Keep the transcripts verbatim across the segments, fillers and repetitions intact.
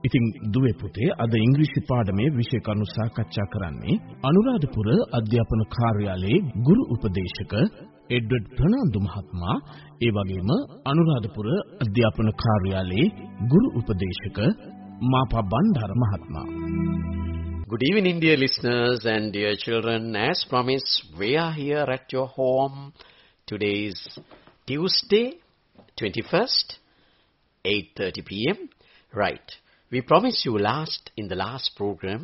ඉතින් දුවේ පුතේ අද ඉංග්‍රීසි පාඩමේ විෂය කරුණු සාකච්ඡා කරන්නේ අනුරාධපුර අධ්‍යාපන කාර්යාලයේ ගුරු උපදේශක එඩ්වඩ් ප්‍රනාන්දු මහත්මයා, ඒ වගේම අනුරාධපුර අධ්‍යාපන කාර්යාලයේ ගුරු උපදේශක මාපා බණ්ඩාර මහත්මයා. Good evening, dear listeners and dear children. As promised, we are here at your home. Today is Tuesday, twenty-first, eight thirty p m Right. We promised you last, in the last program,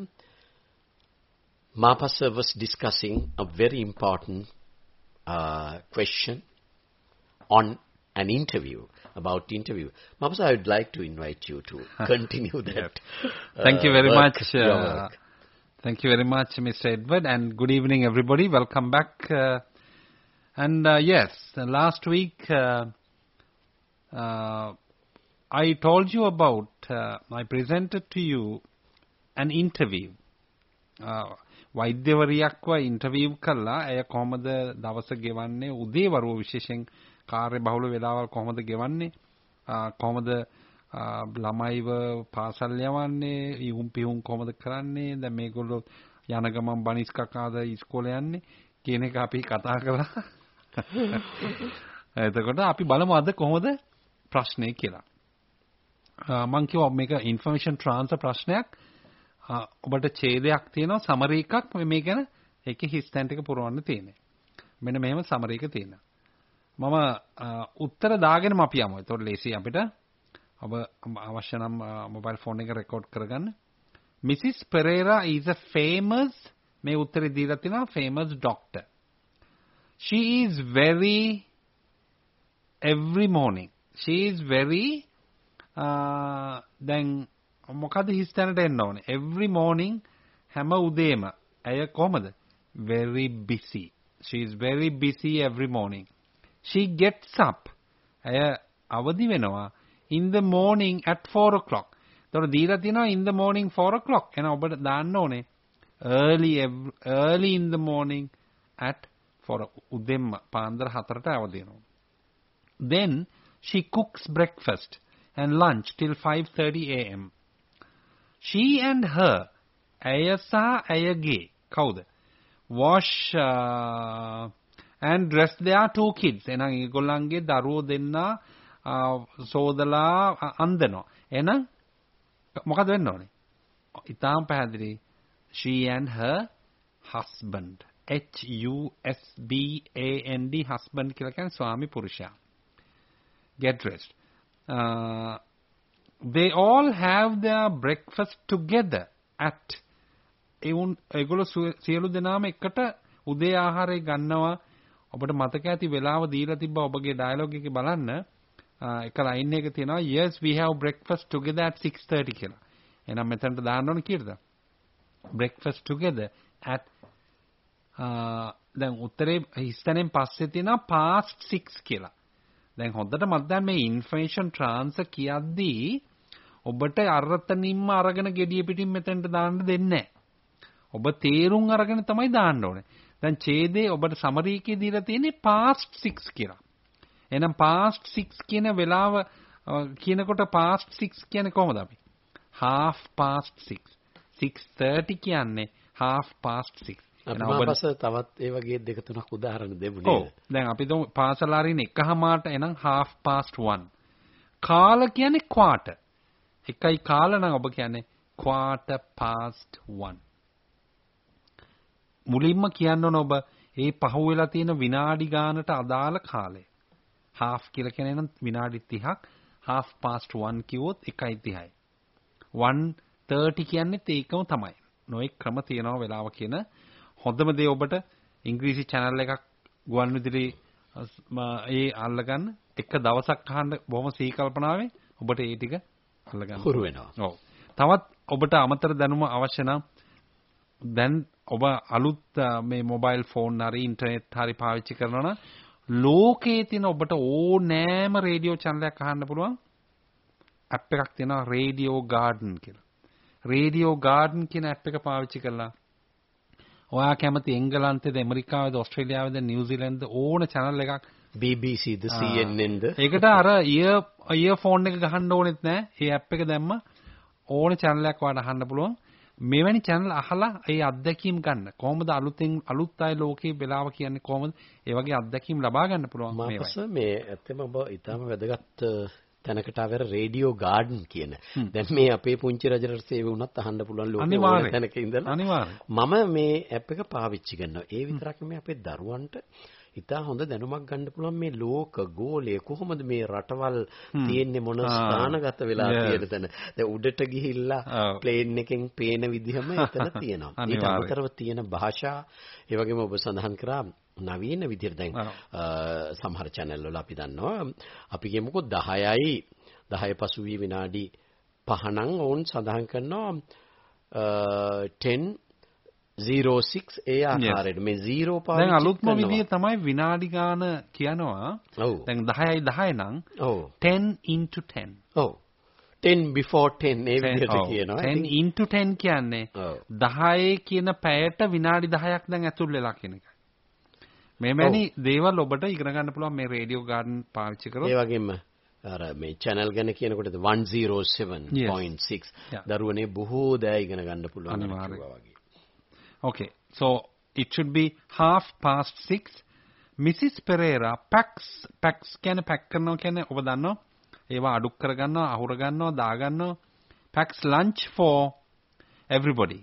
Mapa sir was discussing a very important uh, question on an interview, about interview. Mapa sir, I would like to invite you to continue that. Thank uh, you very work, much. Uh, thank you very much, Mister Edward, and good evening, everybody. Welcome back. Uh, and uh, yes, last week uh, uh, I told you about, uh, I presented to you an interview. වෛද්‍යවරියක්ව interview කළා. එය කොහොමද දවස ගෙවන්නේ, උදේ වරුව විශේෂයෙන් කාර්ය බහුල වෙලාවල් කොහොමද ගෙවන්නේ, කොහොමද ළමයිව පාසල් යවන්නේ, ඉහුම් පිහුම් කොහොමද කරන්නේ, දැන් මේගොල්ලෝ යන ගමන් බනිස් කකාද ඉස්කෝලේ යන්නේ කියන එක අපි කතා කළා. එතකොට අපි බලමු අද කොහොමද ප්‍රශ්නේ කියලා. මම කිව්වා මේක ඉන්ෆර්මේෂන් ට්‍රාන්ස්ෆර් ප්‍රශ්නයක්. ඔබට ඡේදයක් තියෙනවා, සමරි එකක් මේ ගැන ඒකේ හිස්තැන් ටික පුරවන්න තියෙන්නේ. මෙන්න මෙහෙම සමරි එක තියෙනවා. මම උත්තර දාගෙනම අපි යමු. ඒතකොට ලේසි අපිට. ඔබ අවශ්‍ය නම් මොබයිල් ෆෝන් එක රෙකෝඩ් කරගන්න. Missus Pereira is a famous, මේ උත්තරේ දීලා තියෙනවා, famous doctor. She is very, every morning. She is very Uh, then මොකද හිස්තැනට එන්න ඕනේ. Every morning, හැම උදේම ඇය කොහමද? Very busy. She is very busy every morning. She gets up. ඇය අවදි වෙනවා in the morning at four o'clock. ඒතකොට දීලා තියෙනවා in the morning four o'clock. එහෙනම් ඔබට දාන්න ඕනේ early early in the morning at four. උදේම පාන්දර හතරට අවදි වෙනවා. Then she cooks breakfast and lunch till five thirty a m She and her, ayasa ayage, කවුද? Wash uh, and dress their two kids. එහෙනම් ඒගොල්ලන්ගේ දරුවෝ දෙන්නා සෝදලා අන්දනවා. එහෙනම් මොකද වෙන්න ඕනේ? ඊටාම් පැහැදිලි. She and her husband. H U S B A N D, husband කියලා කියන්නේ ස්වාමි පුරුෂයා. Get dressed. Uh, they all have their breakfast together at එවුන් ඒගොල්ලෝ සියලු දෙනාම එකට උදේ ආහාරය ගන්නවා. ඔබට මතක ඇති වෙලාව දීලා තිබ්බා ඔබගේ ඩයලොග් එකේ බලන්න. එක ලයින් එක තියෙනවා yes we have breakfast together at six thirty කියලා. එහෙනම් මෙතනට දාන්න ඕන කීයද? breakfast together at දැන් උත්තරේ හිස්තැනෙන් පස්සේ තියෙනවා past six කියලා. දැන් හොඳට මතකයි මේ ඉන්ෆර්මේෂන් ට්‍රාන්ස්ෆර් කියද්දී ඔබට අරතනින්ම අරගෙන gediya පිටින් මෙතෙන්ට දාන්න දෙන්නේ නැහැ. ඔබ තේරුම් අරගෙන තමයි දාන්න ඕනේ. දැන් ඡේදේ ඔබට සමරි එකේ දීලා තියෙන්නේ past six කියලා. එහෙනම් past six කියන වෙලාව කියනකොට past six කියන්නේ කොහොමද අපි? half past six. six thirty කියන්නේ half past six. අපහස තවත් ඒ වගේ දෙක තුනක් උදාහරණ දෙමු නේද? ඔව්. දැන් අපි තුමු පාසල ආරින් එකහමාරට එනම් half past one. කාල කියන්නේ quarter. එකයි කාල නම් ඔබ කියන්නේ quarter past one. මුලින්ම කියන්න ඕන ඔබ ඒ පහුවෙලා තියෙන විනාඩි ගානට අදාළ කාලය. half කියලා කියන්නේ නම් විනාඩි තිහක්, half past one කිව්වොත් එකයි තිහයි. one thirty කියන්නේත් ඒකම තමයි. නොඑක් ක්‍රම තියෙනවා වෙලාව කියන. හොඳම දේ ඔබට ඉංග්‍රීසි channel එකක් ගුවන් විදුලි ඒ අල්ලගන්න, එක දවසක් අහන්න බොහොම සීකල්පනාවෙන් ඔබට ඒ ටික අල්ලගන්න හුරු වෙනවා. ඔව්. තවත් ඔබට අමතර දැනුම අවශ්‍ය නම් දැන් ඔබ අලුත් මේ මොබයිල් ෆෝන් හරි ඉන්ටර්නෙට් හරි පාවිච්චි කරනවා නම් ලෝකයේ තියෙන ඔබට ඕනෑම රේඩියෝ channel එකක් අහන්න පුළුවන් ඇප් එකක් තියෙනවා රේඩියෝ ගාඩන් කියලා. රේඩියෝ ගාඩන් කියන ඇප් එක පාවිච්චි කරලා ඔයා කැමති එංගලන්තේද ඇමරිකාවේද ඕස්ට්‍රේලියාවේද නිව්සීලන්තේද ඕන channel එකක් B B C ද C N N ද ඒකට අර ඉයර් ඉයර් ෆෝන් එක ගහන්න ඕනෙත් නෑ. ඒ ඇප් එක දැම්ම ඕන channel එකක් වාට අහන්න පුළුවන්. මෙවැනි channel අහලා ඒ අත්දැකීම් ගන්න. කොහොමද අලුතෙන් අලුත් අය ලෝකේ වෙලාව කියන්නේ කොහොමද? ඒ වගේ අත්දැකීම් ලබා ගන්න පුළුවන් මේවයි. මාපස මේ ඇත්තම ඔබ ඊටම වැදගත් තැනකට ආවර රේඩියෝ ගාඩන් කියන. දැන් මේ අපේ පුංචි රජරට සේවය වුණත් අහන්න පුළුවන් ලෝකේ ඕන තැනක ඉඳලා. අනිවාර්යයෙන්. මම මේ ඇප් එක පාවිච්චි කරනවා. ඒ විතරක් නෙමෙයි අපේ දරුවන්ට ඉතා හොඳ දැනුමක් ගන්න පුළුවන් මේ ලෝක ගෝලය කොහොමද මේ රටවල් තියෙන්නේ මොන ස්ථානගත වෙලා තියෙන තැන. දැන් උඩට ගිහිල්ලා ප්ලේන් එකෙන් පේන විදිහම එතන තියෙනවා. ඊට අමතරව තියෙන භාෂා ඒ වගේම ඔබ සඳහන් කරා නවීන විදිහට දැන් සමහර channel වල අපි දන්නවා අපි කියමුකෝ දහයයි දහය පසුවී විනාඩි පහ නම් ඕන් සඳහන් කරනවා ten zero six ඒ ආකාරයට මේ zero පාවිච්චි දැන් අලුත්ම විදිය තමයි විනාඩි ගාන කියනවා. දැන් දහයයි දහය නම් ten into ten. ඔව්. ten before ten ඒ විදිහට කියනවා. ten into ten කියන්නේ දහයේ කියන පැයට විනාඩි දහයක් දැන් ඇතුල් වෙලා කියන එකයි. මේ මැනි දේවල් ඔබට ඉගෙන ගන්න පුළුවන් මේ රේඩියෝ ගාඩන් පාවිච්චි කරොත්. ඒ වගේම අර මේ channel ගැන කියනකොට one oh seven point six දරුවනේ බොහෝ දෑ ඉගෙන ගන්න පුළුවන් කිව්වා වගේ. Okay, so it should be half past six. Missus Pereira packs packs කියන්නේ pack කරනවා කියන්නේ ඔබ දන්නවා ඒවා අඩු කර ගන්නවා අහුර ගන්නවා දා ගන්නවා packs lunch for everybody.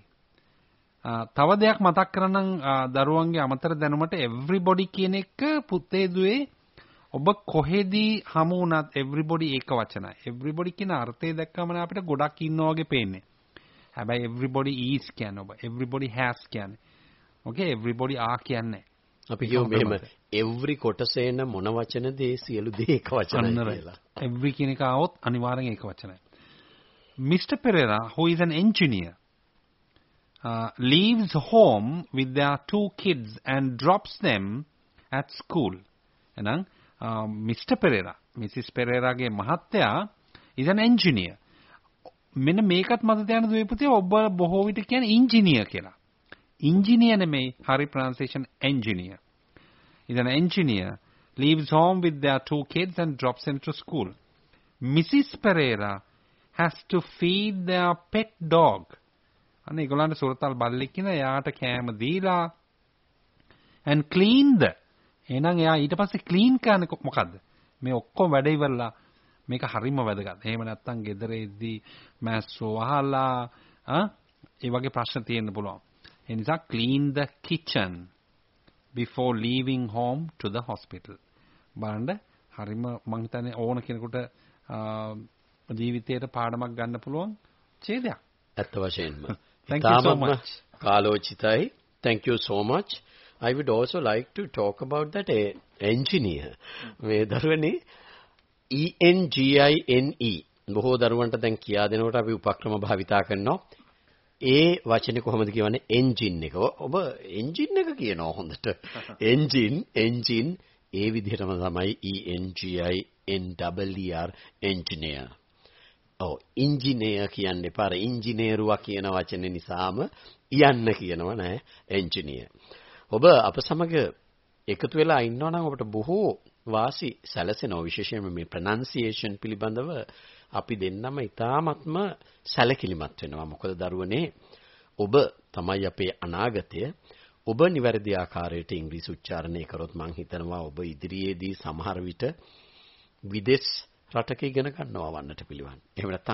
තව දෙයක් මතක් කරනම් දරුවන්ගේ අමතර දැනුමට everybody කියන එක පුතේ දුවේ ඔබ කොහෙදී හමු වුණත් everybody ඒක වචනයි. everybody කියන අර්ථය දැක්කම අපිට ගොඩක් ඉන්නවා වගේ පේන්නේ. හැබැයි everybody is කියන්නේ ඔබ everybody has කියන්නේ. okay everybody are කියන්නේ. අපි කියමු මෙහෙම every කොටසේන මොන වචනද ඒ සියලු දේ එක වචනයි කියලා. every කියන එක આવොත් අනිවාර්යෙන් ඒක වචනයි. Mister Pereira who is an engineer uh, leaves home with their two kids and drops them at school. එහෙනම් uh, Mister Pereira Missus Pereira ගේ මහත්තයා is an engineer. මෙන්න මේකත් මත තියන්න දුවේ පුතේ ඔබ බොහෝ විට කියන්නේ ඉංජිනියර් කියලා. ඉංජිනියර් නෙමෙයි හරි pronunciation engineer. He's an engineer leaves home with their two kids and drops them to school. Missus Pereira has to feed their pet dog. අනේ ඒගොල්ලන්ට සුරතල් බල්ලෙක් ඉන්න එයාට කෑම දීලා and clean the. එහෙනම් එයා ඊට පස්සේ clean කරන්නේ මොකද්ද? මේ ඔක්කොම වැඩ ඉවරලා මේක හරිම වැදගත්. එහෙම නැත්නම් ගෙදර ඉද්දී මැස්සෝ අහලා ආ ඒ වගේ ප්‍රශ්න තියෙන්න පුළුවන්. ඒ නිසා clean the kitchen before leaving home to the hospital. බලන්න හරිම මං හිතන්නේ ඕන කෙනෙකුට ජීවිතේට පාඩමක් ගන්න පුළුවන් ඡේදයක්. ඇත්ත වශයෙන්ම. Thank you so much. කාලෝචිතයි. Thank you so much. I would also like to talk about that a engineer. මේ දරුවනේ E N G I N E බොහෝ දරුවන්ට දැන් කියා දෙනකොට අපි උපක්‍රම භාවිතා කරනවා. ඒ වචනේ කොහොමද කියවන්නේ එන්ජින් එක. ඔබ එන්ජින් එක කියනවා හොඳට. එන්ජින් එන්ජින් ඒ විදිහටම තමයි E N G I N E R engineer. ඔව් ඉංජිනේර් කියන්නේ පාර ඉංජිනේරුවා කියන වචනේ නිසාම යන්න කියනවා නෑ එන්ජිනියර්. ඔබ අප සමග එකතු වෙලා ඉන්නවා නම් ඔබට බොහෝ වාසි සැලසෙනවා විශේෂයෙන්ම මේ ප්‍රොනන්සියේෂන් පිළිබඳව අපි දෙන්නම ඉතාමත්ම සැලකිලිමත් වෙනවා. මොකද දරුවනේ ඔබ තමයි අපේ අනාගතය. ඔබ නිවැරදි ආකාරයට ඉංග්‍රීසි උච්චාරණය කරොත් මම හිතනවා ඔබ ඉදිරියේදී සමහර විට විදේශ රටක ඉගෙන ගන්නවා වන්නට පිළිවන්. එහෙම නැත්නම්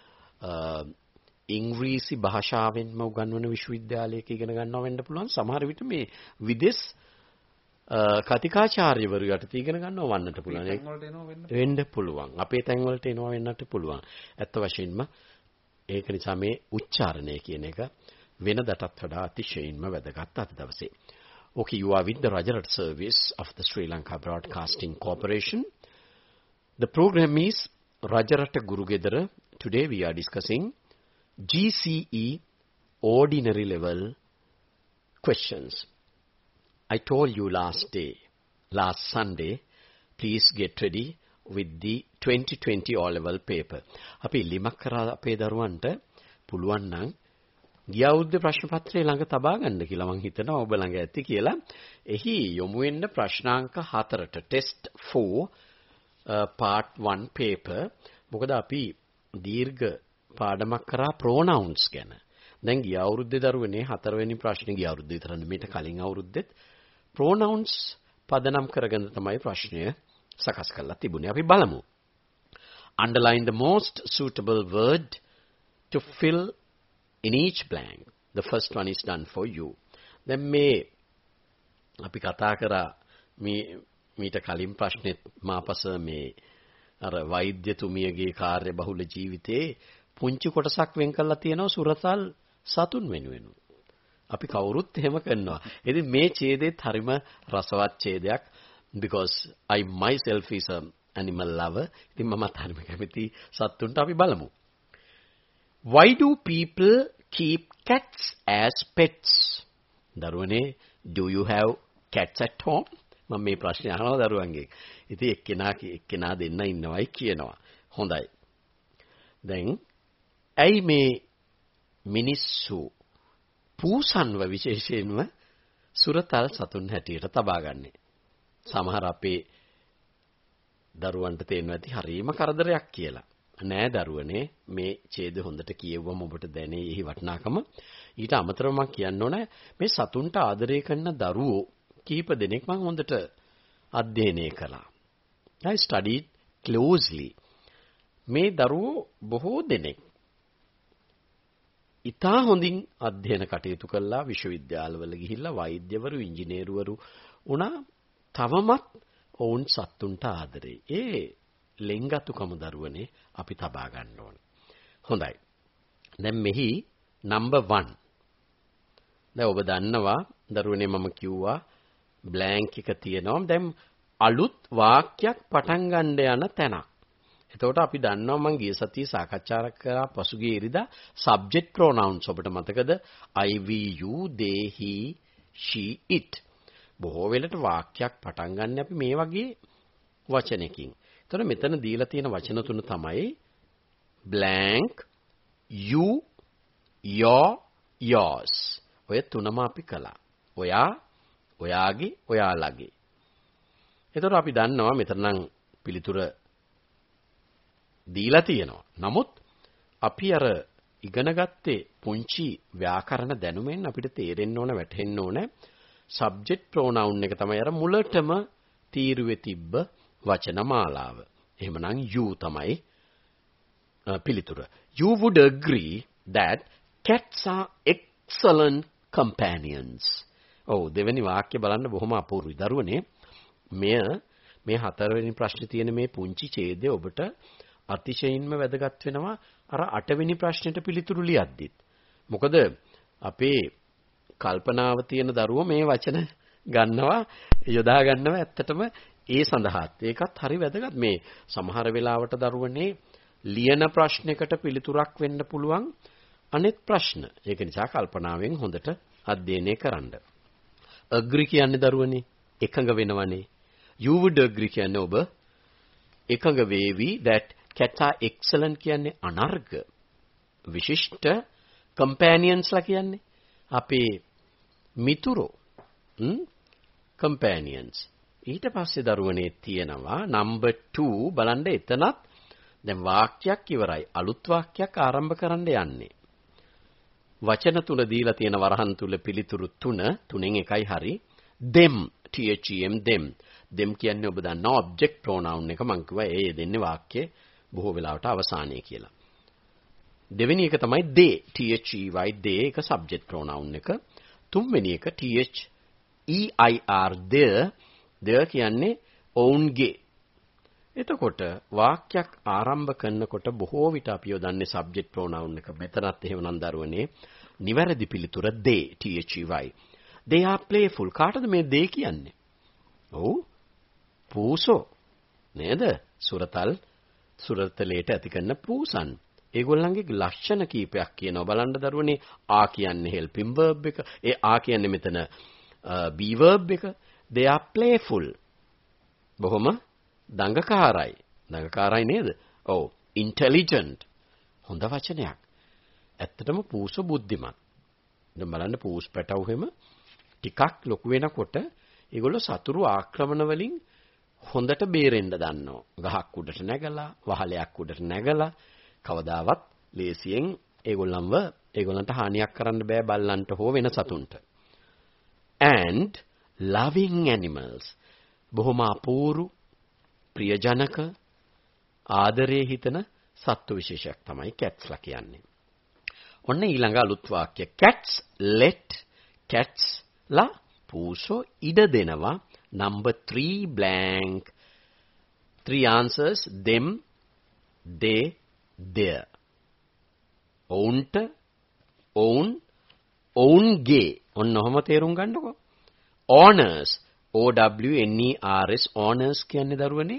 ඉංග්‍රීසි භාෂාවෙන්ම උගන්වන විශ්වවිද්‍යාලයක ඉගෙන ගන්නවා වෙන්න පුළුවන්. සමහර විට මේ විදේශ කතිකාචාර්යවරු යටතේ ඉගෙන ගන්නවා වන්නට පුළුවන්. වෙන්න පුළුවන්. අපේ තැන් වලට එනවා වෙන්නත් පුළුවන්. ඇත්ත වශයෙන්ම ඒක නිසා මේ උච්චාරණය කියන එක වෙනදටත් වඩා අතිශයින්ම වැදගත් අද දවසේ. Okay, you are with the Rajarat service of the Sri Lanka Broadcasting Corporation. The program is Rajarata Gurugedara. Today we are discussing G C E ordinary level questions. I told you last day, last Sunday, please get ready with the twenty twenty O-level paper. අපි ලිමක් කරලා අපේ දරුවන්ට පුළුවන් නම් ගිය අවුරුද්දේ ප්‍රශ්න පත්‍රය ළඟ තබා ගන්න කියලා මම හිතනවා ඔබ ළඟ ඇති කියලා. එහි යොමු වෙන්න ප්‍රශ්නාංක හතරට test four uh, part one paper. මොකද අපි දීර්ඝ පාඩමක් කරා pronouns ගැන. දැන් ගිය අවුරුද්දේ දරුවනේ හතරවෙනි ප්‍රශ්නේ ගිය අවුරුද්දේ විතරනේ මීට කලින් අවුරුද්දෙත් pronouns පදනම් කරගෙන තමයි ප්‍රශ්නය සකස් කරලා තිබුණේ. අපි බලමු. Underline the most suitable word to fill in each blank. The first one is done for you. දැන් මේ අපි කතා කරා මේ මීට කලින් ප්‍රශ්නෙත් මාපස මේ අර වෛද්‍යතුමියගේ කාර්ය බහුල ජීවිතේ පුංචි කොටසක් වෙන් කරලා තියෙනවා සුරතල් සතුන් වෙනුවෙන්. අපි කවුරුත් එහෙම කරනවා. ඉතින් මේ ඡේදෙත් හරිම රසවත් ඡේදයක් because I myself is a animal lover. ඉතින් මමත් හරිම කැමති සතුන්ට. අපි බලමු. Why do people keep cats as pets? දරුවනේ, do you have cats at home? මම මේ ප්‍රශ්නේ අහනවා දරුවන්ගේ. ඉතින් එක්කෙනා එක්කෙනා දෙන්න ඉන්නවයි කියනවා. හොඳයි. දැන් ඇයි මේ මිනිස්සු පූසන්ව විශේෂයෙන්ම සුරතල් සතුන් හැටියට තබා ගන්නේ? සමහර අපේ දරුවන්ට තේරෙනවා ඇති හරීම කරදරයක් කියලා. නෑ දරුවනේ, මේ ඡේද හොඳට කියෙව්වම ඔබට දැනේ එහි වටිනාකම. ඊට අමතරව මම කියන්න ඕන මේ සතුන්ට ආදරය කරන දරුවෝ කීප දෙනෙක් මම හොඳට අධ්‍යයනය කළා. I studied closely. මේ දරුවෝ බොහෝ දෙනෙක් ඉතා හොඳින් අධ්‍යයන කටයුතු කළා, විශ්වවිද්‍යාලවල ගිහිල්ලා වෛද්‍යවරු, ඉංජිනේරුවරු වුණා. තවමත් ඔවුන් සතුන්ට ආදරේ. ඒ ලෙන්ගතුකම දරුවනේ අපි තබා ගන්න ඕන. හොඳයි. දැන් මෙහි number one. දැන් ඔබ දන්නවා දරුවනේ මම කිව්වා blank එක තියෙනවා. දැන් අලුත් වාක්‍යයක් පටන් ගන්න යන තැනක්. එතකොට අපි දන්නවා මම ගිය සතියේ සාකච්ඡා කරා පසුගිය ඉරිදා subject pronouns ඔබට මතකද? I, we, you, they, he, she, it. බොහෝ වෙලට වාක්‍යයක් පටන් ගන්න අපි මේ වගේ වචනකින්. එතකොට මෙතන දීලා තියෙන වචන තුන තමයි blank, you, your, yours. ඔය තුනම අපි කළා. ඔයා, ඔයාගේ, ඔයාලගේ. එතකොට අපි දන්නවා මෙතන නම් පිළිතුර දීලා තියෙනවා. නමුත් අපි අර ඉගෙන ගත්තේ පුංචි ව්‍යාකරණ දැනුමෙන් අපිට තේරෙන්න ඕන, වැටහෙන්න ඕන subject pronoun එක තමයි අර මුලටම තීරුවේ තිබ්බ වචන මාලාව. එහෙමනම් you තමයි පිළිතුර. You would agree that cats are excellent companions. ඔව්, දෙවෙනි වාක්‍ය බලන්න බොහොම අපූර්වයි දරුවනේ. මෙය මේ හතරවෙනි ප්‍රශ්නේ තියෙන මේ පුංචි ඡේදය ඔබට අතිශයින්ම වැදගත් වෙනවා අර අටවෙනි ප්‍රශ්නෙට පිළිතුරු ලියද්දිත්. මොකද අපේ කල්පනාව තියෙන දරුවෝ මේ වචන ගන්නවා, යොදා ගන්නවා ඇත්තටම ඒ සඳහාත්. ඒකත් හරි වැදගත්. මේ සමහර වෙලාවට දරුවනේ ලියන ප්‍රශ්නයකට පිළිතුරක් වෙන්න පුළුවන් අනෙක් ප්‍රශ්න. ඒක නිසා කල්පනාවෙන් හොඳට අධ්‍යයනය කරන්න. agree කියන්නේ දරුවනේ එකඟ වෙනවනේ. you would agree කියන්නේ ඔබ එකඟ වේවි that cats are excellent කියන්නේ අනර්ග විශිෂ්ට companions ලා කියන්නේ අපේ මිතුරෝ companions. ඊට පස්සේ දරුවනේ තියෙනවා number two. බලන්න එතනත් දැන් වාක්‍යයක් ඉවරයි, අලුත් වාක්‍යයක් ආරම්භ කරන්න යන්නේ. වචන තුන දීලා තියෙන වරහන් තුල පිළිතුරු තුන, තුනෙන් එකයි හරි. them, them, them. them කියන්නේ ඔබ දන්නා object pronoun එක. මම කිව්වා ඒ දෙන්නේ වාක්‍යයේ බොහෝ වෙලාවට අවසානයේ කියලා. දෙවෙනි එක තමයි they, they, they එක subject pronoun එක. තුන්වෙනි එක their, their, their කියන්නේ ඔවුන්ගේ. එතකොට වාක්‍යයක් ආරම්භ කරනකොට බොහෝ විට අපි යොදන්නේ subject pronoun එක. මෙතනත් එහෙමනම් දරුවනේ නිවැරදි පිළිතුර they, they. they are playful. කාටද මේ they කියන්නේ? ඔව්, පූසෝ නේද? සුරතල් සුරතලයට ඇති කරන පූසන්. ඒගොල්ලන්ගේ ලක්ෂණ කීපයක් කියනවා. බලන්න දරුවනේ ආ කියන්නේ helping verb එක. ඒ ආ කියන්නේ මෙතන be verb එක. they are playful. බොහොම දඟකාරයි. දඟකාරයි නේද? ඔව්. intelligent. හොඳ වචනයක්. ඇත්තටම පූස බුද්ධිමත්. දැන් බලන්න පූස් පැටවු හැම ටිකක් ලොකු වෙනකොට ඒගොල්ලෝ සතුරු ආක්‍රමණ වලින් හොඳට බේරෙන්න දන්නවා. ගහක් උඩට නැගලා, වහලයක් උඩට නැගලා කවදාවත් ලේසියෙන් ඒගොල්ලන්ව ඒගොල්ලන්ට හානියක් කරන්න බෑ බල්ලන්ට හෝ වෙන සතුන්ට. And loving animals. බොහොම අපූරු ප්‍රියජනක ආදරයේ හිතන සත්තු විශේෂයක් තමයි cats ලා කියන්නේ. ඔන්න ඊළඟ අලුත් වාක්‍ය. Cats let cats ලා පූසෝ ඉඩ දෙනවා. Number three blank. Three answers. Them, they, their. ඔවුන්ට, ඔවුන්, ඔවුන්ගේ. ඔන්න ඔහම තේරුම් ගන්නකො. Owners. O W N E R S. Owners කියන්නේ දරුවනේ.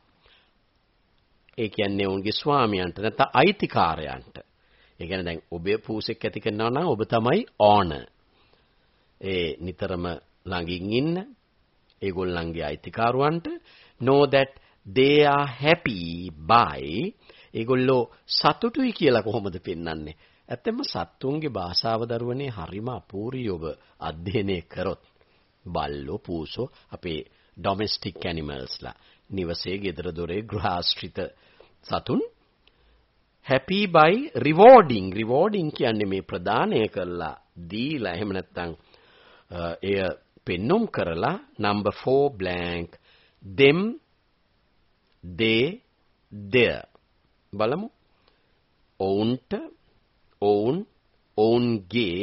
ඒ කියන්නේ ඔවුන්ගේ ස්වාමියන්ට නැත්නම් අයිතිකාරයන්ට. ඒ කියන්නේ දැන් ඔබේ පූසෙක් ඇති කරනවා නම් ඔබ තමයි owner. ඒ නිතරම ළඟින් ඉන්න ඒගොල්ලන්ගේ අයිතිකාරවන්ට know that they are happy by ඒගොල්ලෝ සතුටුයි කියලා කොහොමද පෙන්වන්නේ? ඇත්තෙන්ම සත්තුන්ගේ භාෂාව දරුවනේ හරිම අපූර්වයි ඔබ අධ්‍යයනය කරොත්. බල්ලෝ පූසෝ අපේ domestic animals ලා නිවසේ ගෙදර දොරේ ගෘහාශ්‍රිත සතුන් happy by rewarding rewarding කියන්නේ මේ ප්‍රදානය කරලා දීලා එහෙම නැත්නම් එය පෙන්눔 කරලා number four blank them they their බලමු ඔවුන්ට ඔවුන් ඔවුන්ගේ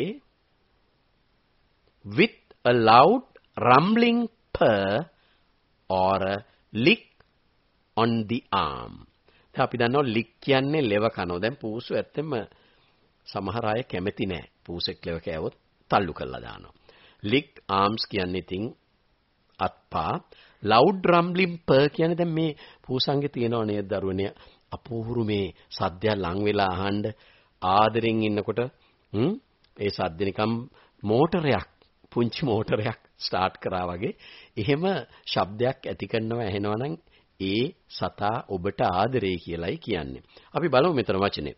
with a loud rumbling purr or a lick on the arm. දැන් අපි දන්නවා lick කියන්නේ ලෙව කනවා. දැන් පූසු ඇත්තෙම සමහර අය කැමති නෑ. පූසෙක් ලෙව කෑවොත් තල්ලු කරලා දානවා. lick arms කියන්නේ ඉතින් අත්පා. loud rumbling purr කියන්නේ දැන් මේ පූසංගේ තියෙනව නේද දරුවනේ අපූර්ව මේ සද්දය ලං වෙලා අහන්න ආදරෙන් ඉන්නකොට හ්ම් ඒ සද්ද නිකම් මෝටරයක් පුංචි මෝටරයක් ස්ටාර්ට් කරා වගේ එහෙම ශබ්දයක් ඇති කරනවා ඇහෙනවා නම් ඒ සතා ඔබට ආදරේ කියලායි කියන්නේ. අපි බලමු මෙතන වචනේ.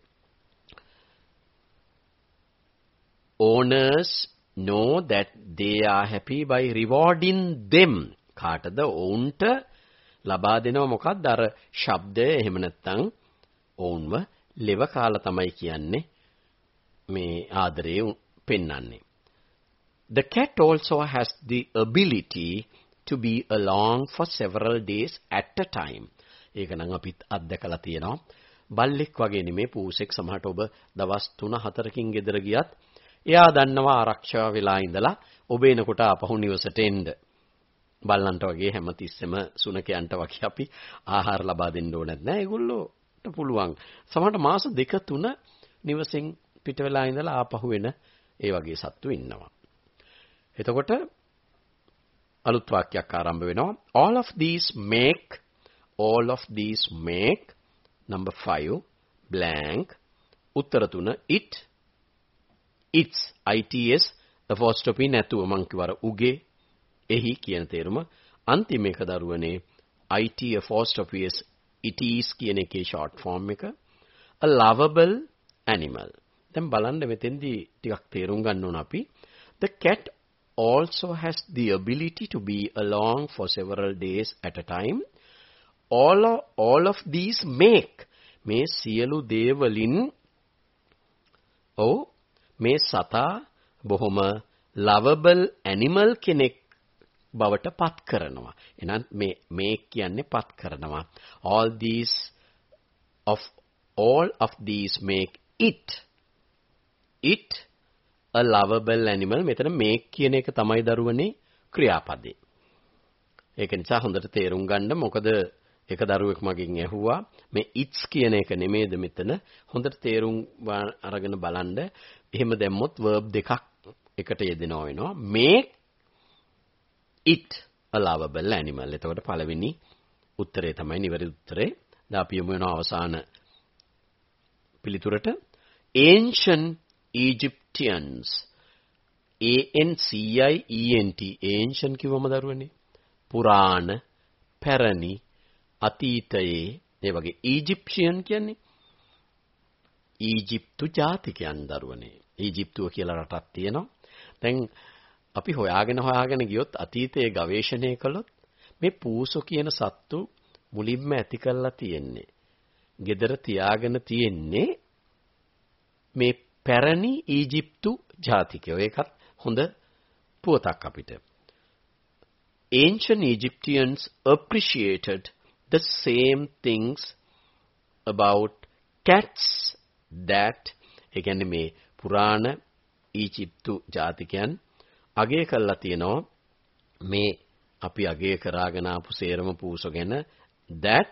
Owners know that they are happy by rewarding them. කාටද ඔවුන්ට ලබා දෙනවා මොකක්ද අර ශබ්දය එහෙම නැත්නම් ඔවුන්ව ලෙව කාලා තමයි කියන්නේ මේ ආදරේ පෙන්වන්නේ. The cat also has the ability to be along for several days at a time. ඒක නම් අපිත් අත්දකලා තියෙනවා. බල්ලෙක් වගේ නෙමේ පූසෙක් සමහරට ඔබ දවස් තුන හතරකින් ගෙදර ගියත් එයා දන්නවා ආරක්ෂා වෙලා ඉඳලා ඔබ එනකොට ආපහු නිවසට එන්න. බල්ලන්ට වගේ හැමතිස්සෙම සුනකයන්ට වගේ අපි ආහාර ලබා දෙන්න ඕනේ නැහැ. ඒගොල්ලෝට පුළුවන්. සමහරට මාස දෙක තුන නිවසෙන් පිට වෙලා ඉඳලා ආපහු එන ඒ වගේ සත්තු ඉන්නවා. එතකොට අලුත් වාක්‍යයක් ආරම්භ වෙනවා. All of these make all of these make number five blank උත්තර තුන it its its apostrophe නැතුව මං කිව්වර උගේ එහි කියන තේරුම අන්තිම එක දරුවනේ it apostrophe s it is කියන එකේ short form එක a lovable animal. දැන් බලන්න මෙතෙන්දී ටිකක් තේරුම් ගන්න ඕන අපි. The cat also has the ability to be along for several days at a time. All of, all of these make මේ සියලු දේවලින් ඔව් මේ සතා බොහොම lovable animal කෙනෙක් බවට පත් කරනවා. එහෙනම් මේ make කියන්නේ පත් කරනවා. All these of all of these make it it a lovable animal. මෙතන make කියන එක තමයි දරුවනේ ක්‍රියාපදේ. ඒක නිසා හොඳට තේරුම් ගන්න. මොකද එක දරුවෙක් මගෙන් ඇහුවා මේ its කියන එක නෙමෙයිද මෙතන. හොඳට තේරුම් අරගෙන බලන්න. එහෙම දැම්මොත් verb දෙකක් එකට යෙදෙනවා වෙනවා. make it a lovable animal. එතකොට පළවෙනි උත්තරේ තමයි නිවැරදි උත්තරේ. දැන් අපි යමු වෙනවා අවසාන පිළිතුරට. Ancient Egyptians A N C I E N T ancient කිව්වම දරුවනේ පුරාණ පැරණි අතීතයේ ඒ වගේ Egyptian කියන්නේ ඊජිප්තු ජාතිකයන් දරුවනේ. ඊජිප්තුව කියලා රටක් තියෙනවා. දැන් අපි හොයාගෙන හොයාගෙන ගියොත් අතීතයේ ගවේෂණය කළොත් මේ පූසෝ කියන සත්තු මුලින්ම ඇති කරලා තියෙන්නේ. gedara තියාගෙන තියෙන්නේ මේ පැරණි ඊජිප්තු ජාතිකයෝ. ඒකත් හොඳ පුවතක් අපිට. Ancient Egyptians appreciated the same things about cats that ඒ කියන්නේ මේ පුරාණ ඊජිප්තු ජාතිකයන් අගය කළා තියෙනවා මේ අපි අගය කරාගෙන ආපු සේරම පූසෝ ගැන that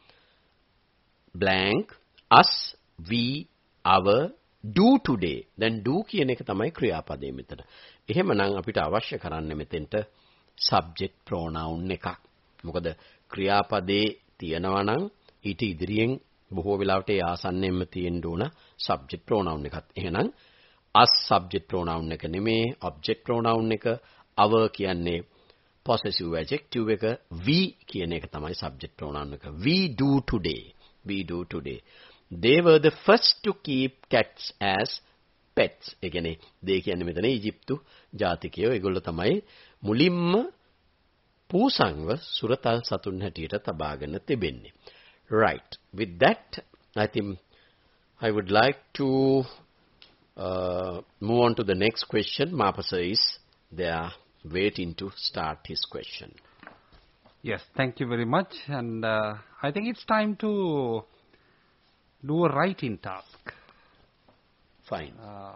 blank us we our do today. දැන් do කියන එක තමයි ක්‍රියාපදේ මෙතන. එහෙමනම් අපිට අවශ්‍ය කරන්නේ මෙතෙන්ට subject pronoun එකක්. මොකද ක්‍රියාපදේ තියෙනවා නම් ඊට ඉදිරියෙන් බොහෝ වෙලාවට ඒ ආසන්නෙම තියෙන්න ඕන subject pronoun එකක්. එහෙනම් us subject pronoun එක නෙමේ object pronoun එක. our කියන්නේ possessive adjective එක. we කියන එක තමයි subject pronoun එක. we do today. we do today. They were the first to keep cats as pets. ඒ කියන්නේ they කියන්නේ මෙතන ඊජිප්තු ජාතිකයෝ. ඒගොල්ලෝ තමයි මුලින්ම පූසංව සුරතල් සතුන් හැටියට තබාගෙන තිබෙන්නේ. Right. With that, I think I would like to uh, move on to the next question. Mapasa is there waiting to start his question. Yes, thank you very much. And uh, I think it's time to do a writing task. Fine.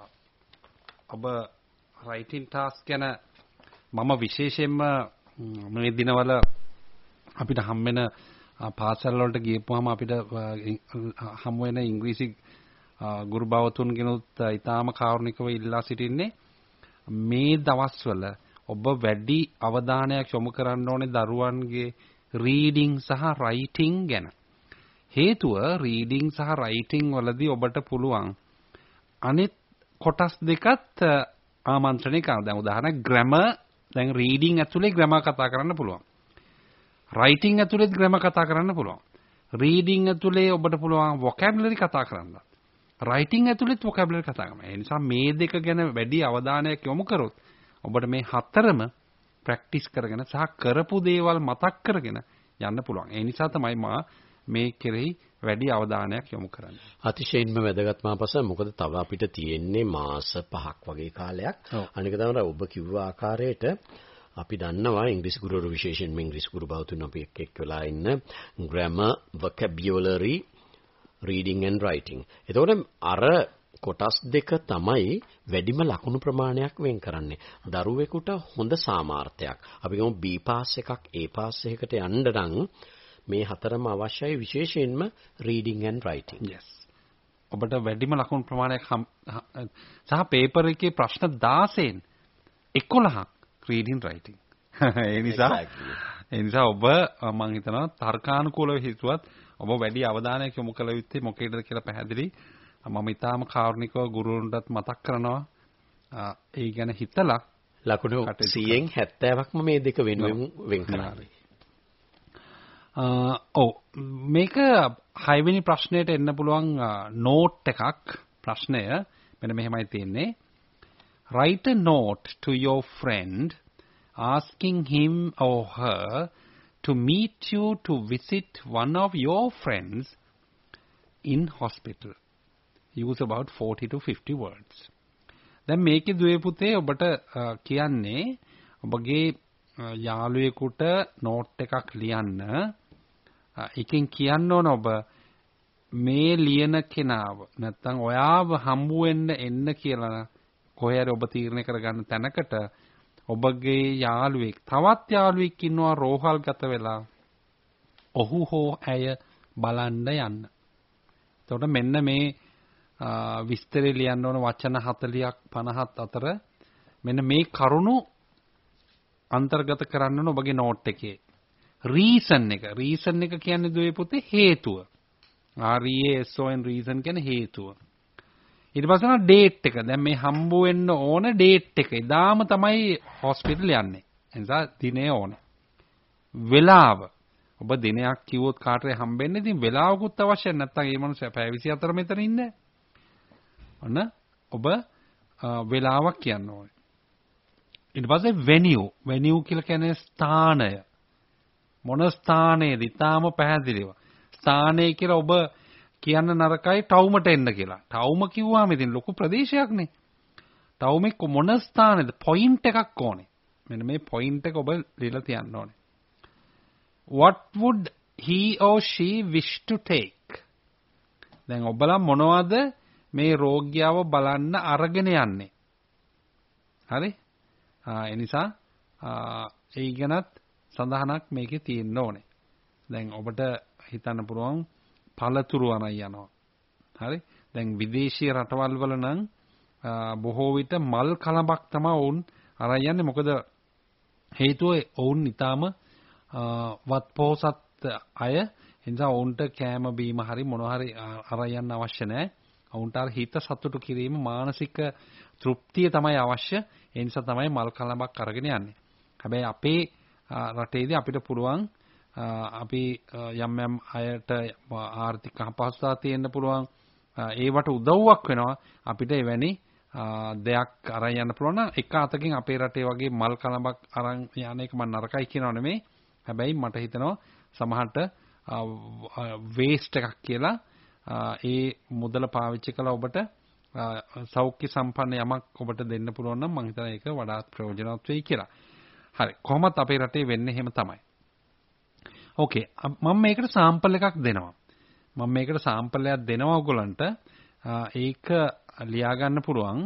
अब writing task ගැන මම විශේෂයෙන්ම මේ දිනවල අපිට හම් වෙන පාසල් වලට ගියපුවාම අපිට හම් වෙන ඉංග්‍රීසි ගුරු භාවතුන්ගෙනුත් ඊටාම කාරුණිකව ඉල්ලා සිටින්නේ මේ දවස්වල ඔබ වැඩි අවධානයක් යොමු කරන්න ඕනේ දරුවන්ගේ රීඩින් සහ රයිටින් ගැන. හේතුව රීඩින් සහ රයිටින් වලදී ඔබට පුළුවන් අනිත් කොටස් දෙකත් ආමන්ත්‍රණය කරන්න. දැන් උදාහරණයක් ග්‍රැමර්. දැන් රීඩින් ඇතුලේ ග්‍රැමර් කතා කරන්න පුළුවන්. රයිටින් ඇතුලේ ග්‍රැමර් කතා කරන්න පුළුවන්. රීඩින් ඇතුලේ ඔබට පුළුවන් වොකැබුලරි කතා කරන්න. රයිටින් ඇතුලේ වොකැබුලරි කතා කරන්න. ඒ නිසා මේ දෙක ගැන වැඩි අවධානයක් යොමු කරොත් ඔබට මේ හතරම ප්‍රැක්ටිස් කරගෙන සහ කරපු දේවල් මතක් කරගෙන යන්න පුළුවන්. ඒ නිසා තමයි මා මේ කෙරෙහි වැඩි අවධානයක් යොමු කරන්නේ. අතිශයින්ම වැදගත් මාපස. මොකද තව අපිට තියෙන්නේ මාස පහක් වගේ කාලයක්. අනික තමයි ඔබ කිව්ව ආකාරයට අපි දන්නවා ඉංග්‍රීසි ගුරුවරු විශේෂයෙන්ම ඉංග්‍රීසි ගුරු භාවතුන් අපි එක්ක එක්ක වෙලා ඉන්න grammar, vocabulary, reading and writing. එතකොට අර කොටස් දෙක තමයි වැඩිම ලකුණු ප්‍රමාණයක් වෙන් කරන්නේ. දරුවෙකුට හොඳ සාමාර්ථයක්. අපි ගමු B පාස් එකක් A පාස් එකකට යන්න නම් මේ හතරම අවශ්‍යයි, විශේෂයෙන්ම reading and writing. Yes. ඔබට වැඩිම ලකුණු ප්‍රමාණයක් සහ පේපර් එකේ ප්‍රශ්න දාසයෙන් එකොළහක් reading writing. ඒ නිසා ඒ නිසා ඔබ මම හිතනවා තර්කානුකූලව හිතුවත් ඔබ වැඩි අවධානයක් යොමු කළ යුත්තේ මොකේද කියලා පැහැදිලි. මම ඊටාම කාරුණිකව ගුරුවරුන්ටත් මතක් කරනවා. ඒ ගැන හිතලා ලකුණු සියයෙන් හැත්තෑවක්ම මේ දෙක වෙනුවෙන් වෙන් කරන්නේ. ඔව් මේක හයවෙනි ප්‍රශ්නයට එන්න පුළුවන් නෝට් එකක්. ප්‍රශ්නය මෙන්න මෙහෙමයි තියෙන්නේ. Write a note to your friend asking him or her to meet you to visit one of your friends in hospital. Use about forty to fifty words. දැන් මේකේ දුවේ පුතේ ඔබට කියන්නේ ඔබගේ යාළුවෙකුට නෝට් එකක් ලියන්න. එකෙන් කියන්න ඕන ඔබ මේ ලියන කෙනාව නැත්නම් ඔයාව හම්බු වෙන්න එන්න කියලා කොහේ හරි ඔබ තීරණය කරගන්න තැනකට ඔබගේ යාළුවෙක් තවත් යාළුවෙක් ඉන්නවා රෝහල් ගත වෙලා ඔහු හෝ ඇය බලන්න යන්න. එතකොට මෙන්න මේ විස්තරය ලියන්න ඕන වචන හතළියක් පනහක් අතර මෙන්න මේ කරුණු අන්තර්ගත කරන්න ඕන ඔබගේ නෝට් එකේ. රීසන් එක රීසන් එක කියන්නේ දුවේ පුතේ හේතුව. R E A S O N reason කියන්නේ හේතුව. ඊට පස්සේ නම් ඩේට් එක. දැන් මේ හම්බ වෙන්න ඕන ඩේට් එක. එදාම තමයි හොස්පිටල් යන්නේ. ඒ නිසා දිනේ ඕන. වෙලාව. ඔබ දිනයක් කිව්වොත් කාටරි හම්බෙන්නේ. ඉතින් වෙලාවකුත් අවශ්‍ය නැත්නම් ඒ මනුස්සයා පැය විසිහතර මෙතන ඉන්නේ. ඔන්න ඔබ වෙලාවක් කියන්න ඕනේ. ඊට පස්සේ venue. venue කියලා කියන්නේ ස්ථානය. මොන ස්ථානයේද? ඊටාම පැහැදිලිව. ස්ථානය කියලා ඔබ කියන්න නරකයි ටවුමට එන්න කියලා. ටවුම කිව්වම ඉතින් ලොකු ප්‍රදේශයක්නේ. ටවුමේ මොන ස්ථානේද පොයින්ට් එකක් ඕනේ. මෙන්න මේ පොයින්ට් එක ඔබ ලියලා තියන්න ඕනේ. What would he or she wish to take? දැන් ඔබලා මොනවද මේ රෝගියාව බලන්න අරගෙන යන්නේ? හරි? ආ ඒ නිසා ඒ ගැනත් සඳහනක් මේකේ තියෙන්න ඕනේ. දැන් ඔබට හිතන්න පුළුවන් පළතුරු අරන් යනවා. හරි? දැන් විදේශීය රටවල් වල නම් බොහෝ විට මල් කලඹක් තමයි වුන් අරන් යන්නේ. මොකද හේතුව වුන් ඊටාම වත්පොහසත් අය. ඒ නිසා වුන්ට කෑම බීම හරි මොනවා හරි අරන් යන්න අවශ්‍ය නැහැ. වුන්ට අර හිත සතුටු කිරීම මානසික තෘප්තිය තමයි අවශ්‍ය. ඒ නිසා තමයි මල් කලඹක් අරගෙන යන්නේ. හැබැයි අපේ රටේදී අපිට පුළුවන් අපි යම් යම් අයට ආර්ථික අපහසුතාව තියෙන්න පුළුවන් ඒවට උදව්වක් වෙනවා අපිට එවැනි දෙයක් අරන් යන්න පුළුවන් නම් එක අතකින් අපේ රටේ වගේ මල් කලඹක් අරන් යන එක මම නරකයි කියනව නෙමෙයි. හැබැයි මට හිතෙනවා සමහරට වේස්ට් එකක් කියලා ඒ මුදල පාවිච්චි කළා ඔබට සෞඛ්‍ය සම්පන්න යමක් ඔබට දෙන්න පුළුවන් නම් මම හිතනවා ඒක වඩාත් ප්‍රයෝජනවත් වෙයි කියලා. හරි. කොහොමත් අපේ රටේ වෙන්නේ එහෙම තමයි. ඕකේ. මම මේකට සාම්පල් එකක් දෙනවා. මම මේකට සාම්පල් එකක් දෙනවා ඔයගොල්ලන්ට. ඒක ලියා ගන්න පුළුවන්.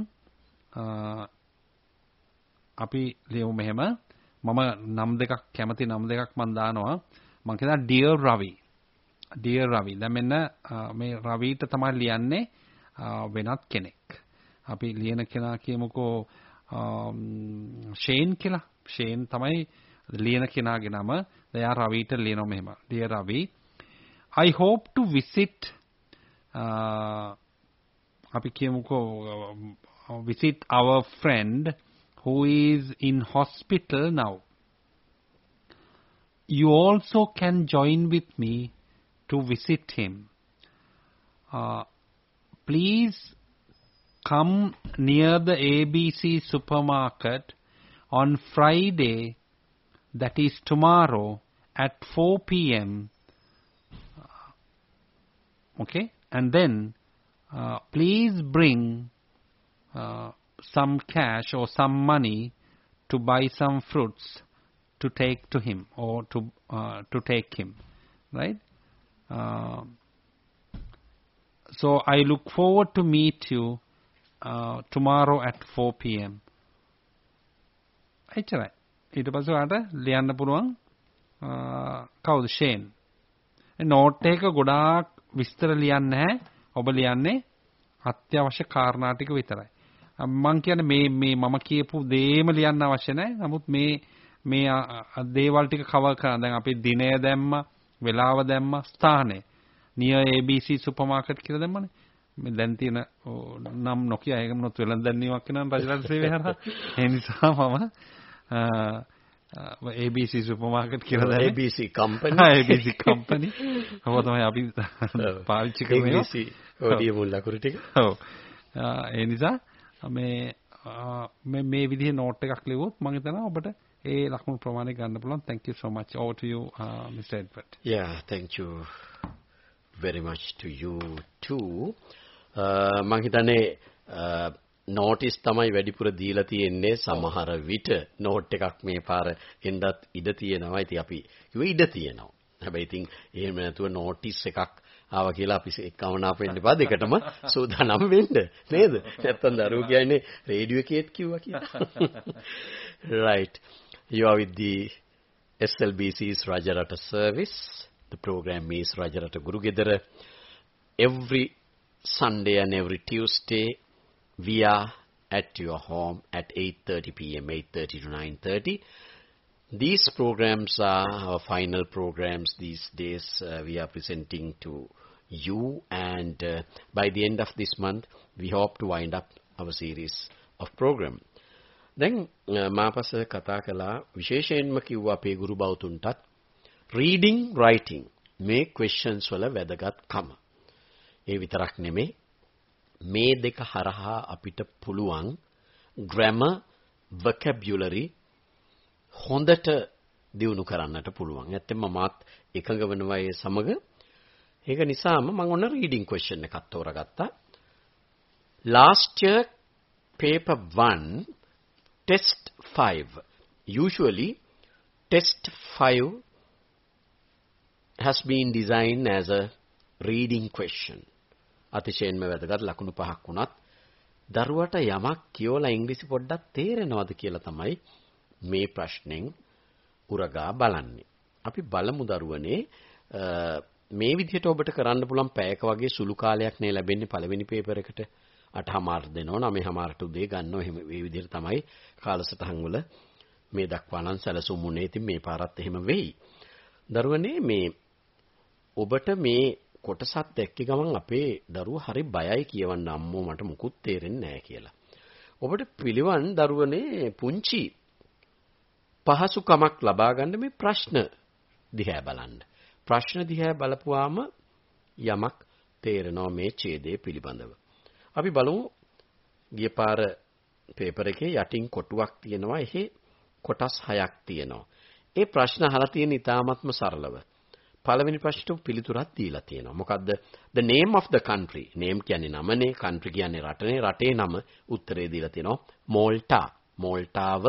අපි ලියමු මෙහෙම. මම නම් දෙකක් කැමති නම් දෙකක් මම දානවා. මම කියනවා Dear Ravi. Dear Ravi. දැන් මෙන්න මේ රවිට තමයි ලියන්නේ වෙනත් කෙනෙක්. අපි ලියන කෙනා කියමුකෝ ෂේන් කියලා. ෂේන් තමයි ලියන කෙනාගේ නම. එයා රවිට ලියනවා මෙහෙම. Dear Ravi, I hope to visit uh, අපි කියමුකෝ visit our friend who is in hospital now. You also can join with me to visit him. Uh, please come near the A B C supermarket on Friday, that is tomorrow, at four p.m. Okay, and then uh, please bring uh, some cash or some money to buy some fruits to take to him or to uh, to take him, right? Uh, so I look forward to meet you uh, tomorrow at four p.m. එච්චරයි. ඊට පස්සේ ඔයාලට ලියන්න පුළුවන් කවුද Shane. Note එක ගොඩාක් විස්තර ලියන්නේ නැහැ. ඔබ ලියන්නේ අත්‍යවශ්‍ය කාරණා ටික විතරයි. මම කියන්නේ මේ මේ මම කියපු දේම ලියන්න අවශ්‍ය නැහැ. නමුත් මේ මේ දේවල් ටික කවර් කරන දැන් අපි දිනය දැම්ම, වෙලාව දැම්ම, ස්ථානය. near A B C supermarket කියලා දැම්මනේ. මේ දැන් තියෙන නම් නොකිය ඒක මොනවත් වෙලඳ දැන්වීමක් වෙනවා රජරට සේවය හරහා. ඒ නිසා මම A B C supermarket කියලා දැන් A B C company A B C company ඔබ තමයි අපි පාවිච්චි කරන්නේ A B C ඔඩිය මුල් ලකුණු ටික. ඔව්. ඒ නිසා මේ මේ මේ විදිහේ නෝට් එකක් ලියුවොත් මම හිතනවා ඔබට ඒ ලකුණු ප්‍රමාණය ගන්න පුළුවන්. Thank you so much. Over to you, uh, Mister Edward. Yeah, thank you very much to you too. මම හිතන්නේ නෝටිස් තමයි වැඩිපුර දීලා තියෙන්නේ. සමහර විට නෝට් එකක් මේ පාර එන්නත් ඉඩ තියෙනවා. ඉතින් අපි කිව්වේ ඉඩ තියෙනවා. හැබැයි ඉතින් එහෙම නැතුව නෝටිස් එකක් ආවා කියලා අපි එක්කමනාප වෙන්න එපා. දෙකටම සූදානම් වෙන්න නේද? නැත්තම් දරුවෝ කියන්නේ රේඩියෝ එකේත් කිව්වා කියලා. Right. You are with the S L B C's Rajarata service. The program is Rajarata Gurugedara. Every Sunday and every Tuesday, we are at your home at eight thirty p.m., eight thirty to nine thirty. These programs are our final programs these days. Uh, we are presenting to you, and uh, by the end of this month, we hope to wind up our series of program. Then, මාපස කතා කළා විශේෂයෙන්ම කිව්වා අපේ ගුරු බෞතුන්ටත් reading writing මේ questions වල වැදගත්කම. ඒ විතරක් නෙමෙයි මේ දෙක හරහා අපිට පුළුවන් grammar vocabulary හොඳට දියුණු කරන්නට පුළුවන්. ඇත්තෙන්ම මාත් එකඟ වෙනවා ඒ සමග. ඒක නිසාම මම ඔන්න reading question එකක් තෝරගත්තා. Last year paper one test five. Usually test five has been designed as a reading question. අතිශයින්ම වැදගත් ලකුණු පහක් වුණත් දරුවට යමක් කියවලා ඉංග්‍රීසි පොඩ්ඩක් තේරෙනවද කියලා තමයි මේ ප්‍රශ්නෙන් උරගා බලන්නේ. අපි බලමු දරුවනේ මේ විදිහට ඔබට කරන්න පුළුවන් පැයක වගේ සුළු කාලයක් නේ ලැබෙන්නේ පළවෙනි පේපර් එකට. අටමාර දෙනවා නවමාරට උදේ ගන්නවා. එහෙම මේ විදිහට තමයි කාලසටහන් වල මේ දක්වා නම් සැලසුම් උනේ. ඉතින් මේ පාරත් එහෙම වෙයි. දරුවනේ මේ ඔබට මේ කොටසක් දැක්ක ගමන් අපේ දරුවා හරි බයයි කියවන්න අම්මෝ මට මුකුත් තේරෙන්නේ නැහැ කියලා. ඔබට පිළිවන් දරුවනේ පුංචි පහසුකමක් ලබා ගන්න මේ ප්‍රශ්න දිහා බලන්න. ප්‍රශ්න දිහා බලපුවාම යමක් තේරෙනවා මේ ඡේදයේ පිළිබඳව. අපි බලමු ගිය පාර පේපර් එකේ යටින් කොටුවක් තියෙනවා. එහි කොටස් හයක් තියෙනවා. ඒ ප්‍රශ්න අහලා තියෙන ඉතාමත්ම සරලව. පළවෙනි ප්‍රශ්නට පිළිතුරක් දීලා තියෙනවා. මොකද්ද? The name of the country. name කියන්නේ නමනේ, country කියන්නේ රටනේ. රටේ නම උත්තරේ දීලා තියෙනවා මෝල්ටා. මෝල්ටාව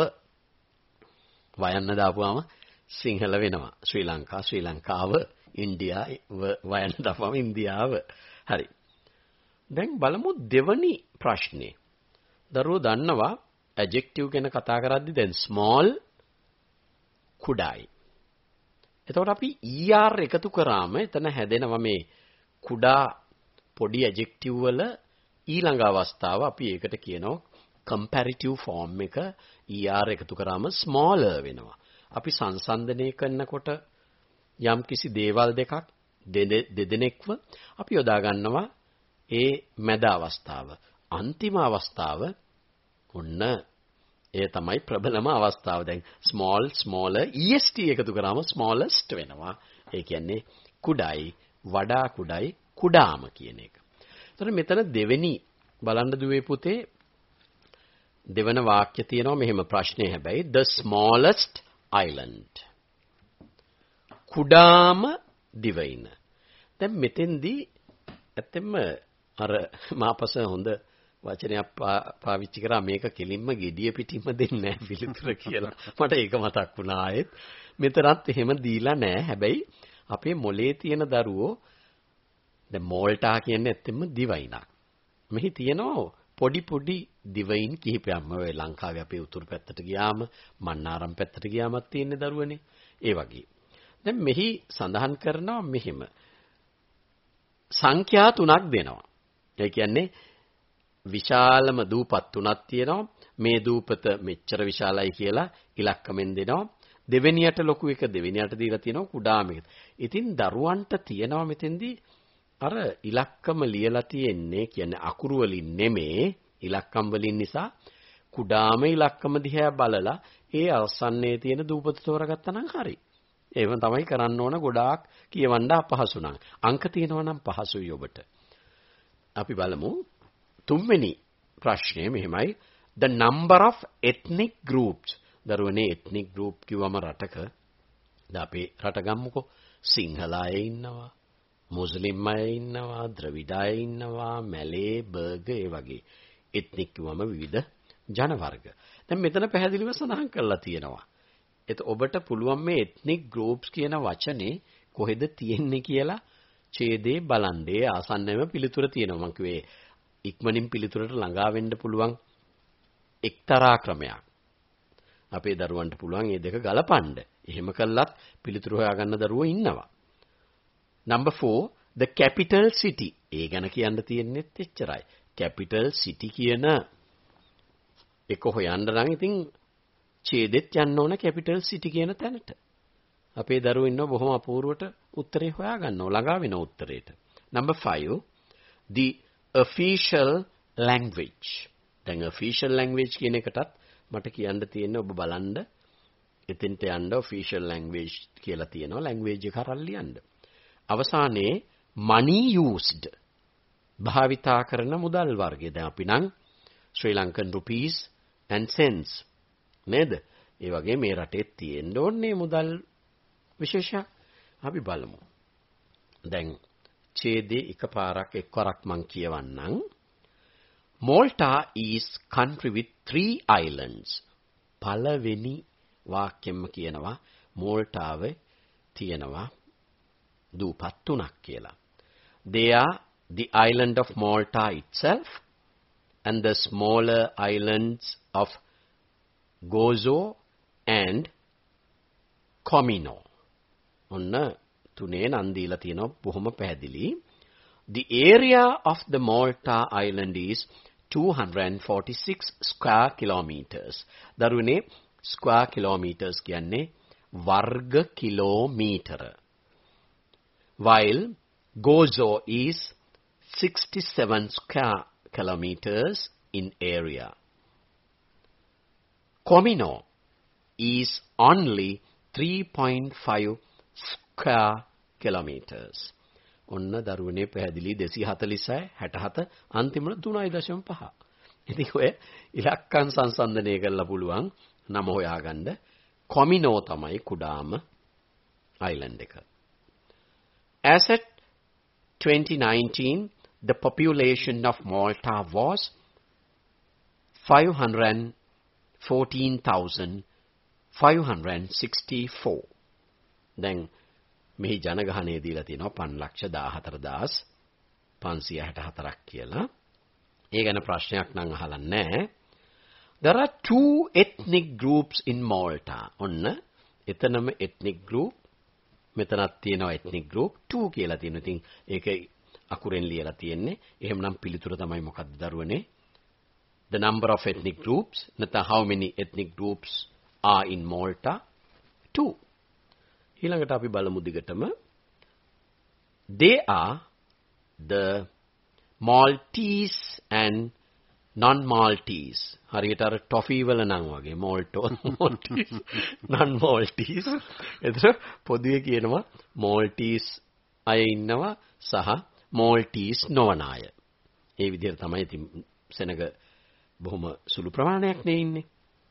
වයන්න දාපුවාම සිංහල වෙනවා. ශ්‍රී ලංකා, ශ්‍රී ලංකාව, ඉන්දියා වයන්න දාපුවාම ඉන්දියාව. හරි. දැන් බලමු දෙවනි ප්‍රශ්නේ. දරුවෝ දන්නවා adjective ගැන කතා කරද්දි දැන් small කුඩායි. එතකොට අපි er එකතු කරාම එතන හැදෙනවා මේ කුඩා පොඩි adjective වල ඊළඟ අවස්ථාව අපි ඒකට කියනවා comparative form එක. er එකතු කරාම smaller වෙනවා. අපි සංසන්දනය කරනකොට යම් කිසි දේවල් දෙකක් දෙදෙනෙක්ව අපි යොදා ගන්නවා ඒ මැද අවස්ථාව. අන්තිම අවස්ථාව ඔන්න ඒ තමයි ප්‍රබලම අවස්ථාව. දැන් small smaller est එකතු කරාම smallest වෙනවා. ඒ කියන්නේ කුඩායි, වඩා කුඩායි, කුඩාම කියන එක. එතකොට මෙතන දෙවෙනි බලන්න දුවේ පුතේ දෙවන වාක්‍ය තියෙනවා මෙහෙම ප්‍රශ්නේ. හැබැයි the smallest island. කුඩාම දිවයින. දැන් මෙතෙන්දී ඇත්තෙන්ම අර මාපස හොඳ වචනයක් පාවිච්චි කරා මේක කෙලින්ම gediya පිටින්ම දෙන්නේ නැහැ පිළිතුර කියලා. මට ඒක මතක් වුණා ආයෙත්. මෙතරත් එහෙම දීලා නැහැ. හැබැයි අපේ මොලේ තියෙන දරුවෝ දැන් මෝල්ටා කියන්නේ ඇත්තෙන්ම දිවයිනක්. මෙහි තියෙනවා පොඩි පොඩි දිවයින් කිහිපයක්ම. ඔය ලංකාවේ අපේ උතුරු පැත්තට ගියාම මන්නාරම් පැත්තට ගියාමත් තියෙන දරුවනේ. ඒ වගේ. දැන් මෙහි සඳහන් කරනවා මෙහිම සංඛ්‍යා තුනක් දෙනවා. ඒ කියන්නේ විශාලම දූපත් තුනක් තියෙනවා. මේ දූපත මෙච්චර විශාලයි කියලා ඉලක්කමෙන් දෙනවා. දෙවෙනියට ලොකු එක දෙවෙනියට දීලා තියෙනවා කුඩාම එක. ඉතින් දරුවන්ට තියෙනවා මෙතෙන්දී අර ඉලක්කම ලියලා තියෙන්නේ කියන්නේ අකුරු වලින් නෙමේ ඉලක්කම් වලින් නිසා කුඩාම ඉලක්කම දිහා බලලා ඒ අවසන්යේ තියෙන දූපත තෝරගත්තා නම් හරි. ඒව තමයි කරන්න ඕන. ගොඩාක් කියවන්න අපහසු නම් අංක තියෙනවා නම් පහසුයි ඔබට. අපි බලමු තුන්වෙනි ප්‍රශ්නේ මෙහෙමයි. The number of ethnic groups. දරුවනේ ethnic group කිව්වම රටක දැන් අපේ රට ගමුකෝ. සිංහල අය ඉන්නවා, මුස්ලිම් අය ඉන්නවා, ද්‍රවිඩ අය ඉන්නවා, මැලේ, බර්ග ඒ වගේ ethnic කිව්වම විවිධ ජන වර්ග. දැන් මෙතන පැහැදිලිව සඳහන් කරලා තියෙනවා. ඒත් ඔබට පුළුවන් මේ ethnic groups කියන වචනේ කොහෙද තියෙන්නේ කියලා ඡේදේ බලන්නේ. ආසන්නයේම පිළිතුර තියෙනවා. මම කිව්වේ ඉක්මනින් පිළිතුරට ළඟා වෙන්න පුළුවන් එක්තරා ක්‍රමයක්. අපේ දරුවන්ට පුළුවන් මේ දෙක ගලපන්න. එහෙම කළත් පිළිතුරු හොයාගන්න දරුවෝ ඉන්නවා. Number four, the capital city. ඒ ගැන කියන්න තියෙන්නේත් එච්චරයි. capital city කියන එක හොයන්න නම් ඉතින් ඡේදෙත් යන්න ඕන capital city කියන තැනට. අපේ දරුවෝ ඉන්නවා බොහොම අපූර්වට උත්තරේ හොයාගන්නවා ළඟා වෙන උත්තරේට. Number five, the official language. දැන් official language කියන එකටත් මට කියන්න තියෙන්නේ ඔබ බලන්න එතෙන්ට යන්න official language කියලා තියෙනවා. language එක හරල් ලියන්න. අවසානයේ money used භාවිතා කරන මුදල් වර්ගය. දැන් අපි නම් Sri Lankan rupees and cents නේද? ඒ වගේ මේ රටේ තියෙන්න ඕනේ මුදල් විශේෂයක්. අපි බලමු. දැන් පරිච්ඡේදයේ එකපාරක් එක්වරක් මං කියවන්නම්. Malta is country with three islands. පළවෙනි වාක්‍යෙම කියනවා මෝල්ටාවේ තියෙනවා දූපත් තුනක් කියලා. They are the island of Malta itself and the smaller islands of Gozo and Comino. ඔන්න තුනේ නම් දීලා තියෙනවා බොහොම පැහැදිලි. The area of the Malta island is two hundred forty-six square kilometers. දරුවනේ square kilometers කියන්නේ වර්ග කිලෝමීටර. While Gozo is sixty-seven square kilometers in area. Comino is only three point five square kilometers. ඔන්න දරුවනේ පැහැදිලි දෙසිය හතළිසයි හැටහත අන්තිමට තුනයි දශම පහ. ඉතින් ඔය ඉලක්කම් සංසන්දනය කරලා පුළුවන් නම හොයාගන්න. කොමිනෝ තමයි කුඩාම island එක. As at twenty nineteen, the population of Malta was five hundred fourteen thousand five hundred sixty-four. දැන් මෙහි ජනගහනය දීලා තියෙනවා පන්ලක්ෂ දාහතර හදාස් පන්සිය හැටහතරක් කියලා. ඒ ගැන ප්‍රශ්නයක් නම් අහලා නැහැ. There are two ethnic groups in Malta. ඔන්න එතනම ethnic group මෙතනත් තියෙනවා ethnic group two කියලා තියෙනවා. ඉතින් ඒක අකුරෙන් ලියලා තියෙන්නේ. එහෙමනම් පිළිතුර තමයි මොකක්ද දරුවනේ? The number of ethnic groups, නැත්නම් how many ethnic groups are in Malta? two. ඊළඟට අපි බලමු දිගටම. They are the Maltese and non-Maltese. හරියට අර ටොෆී වල නම් වගේ Malto, Maltese, non-Maltese. එතන පොදුවේ කියනවා Maltese අය ඉන්නවා සහ Maltese නොවන අය. ඒ විදිහට තමයි ඉතින් සෙනග බොහොම සුළු ප්‍රමාණයක් නේ ඉන්නේ.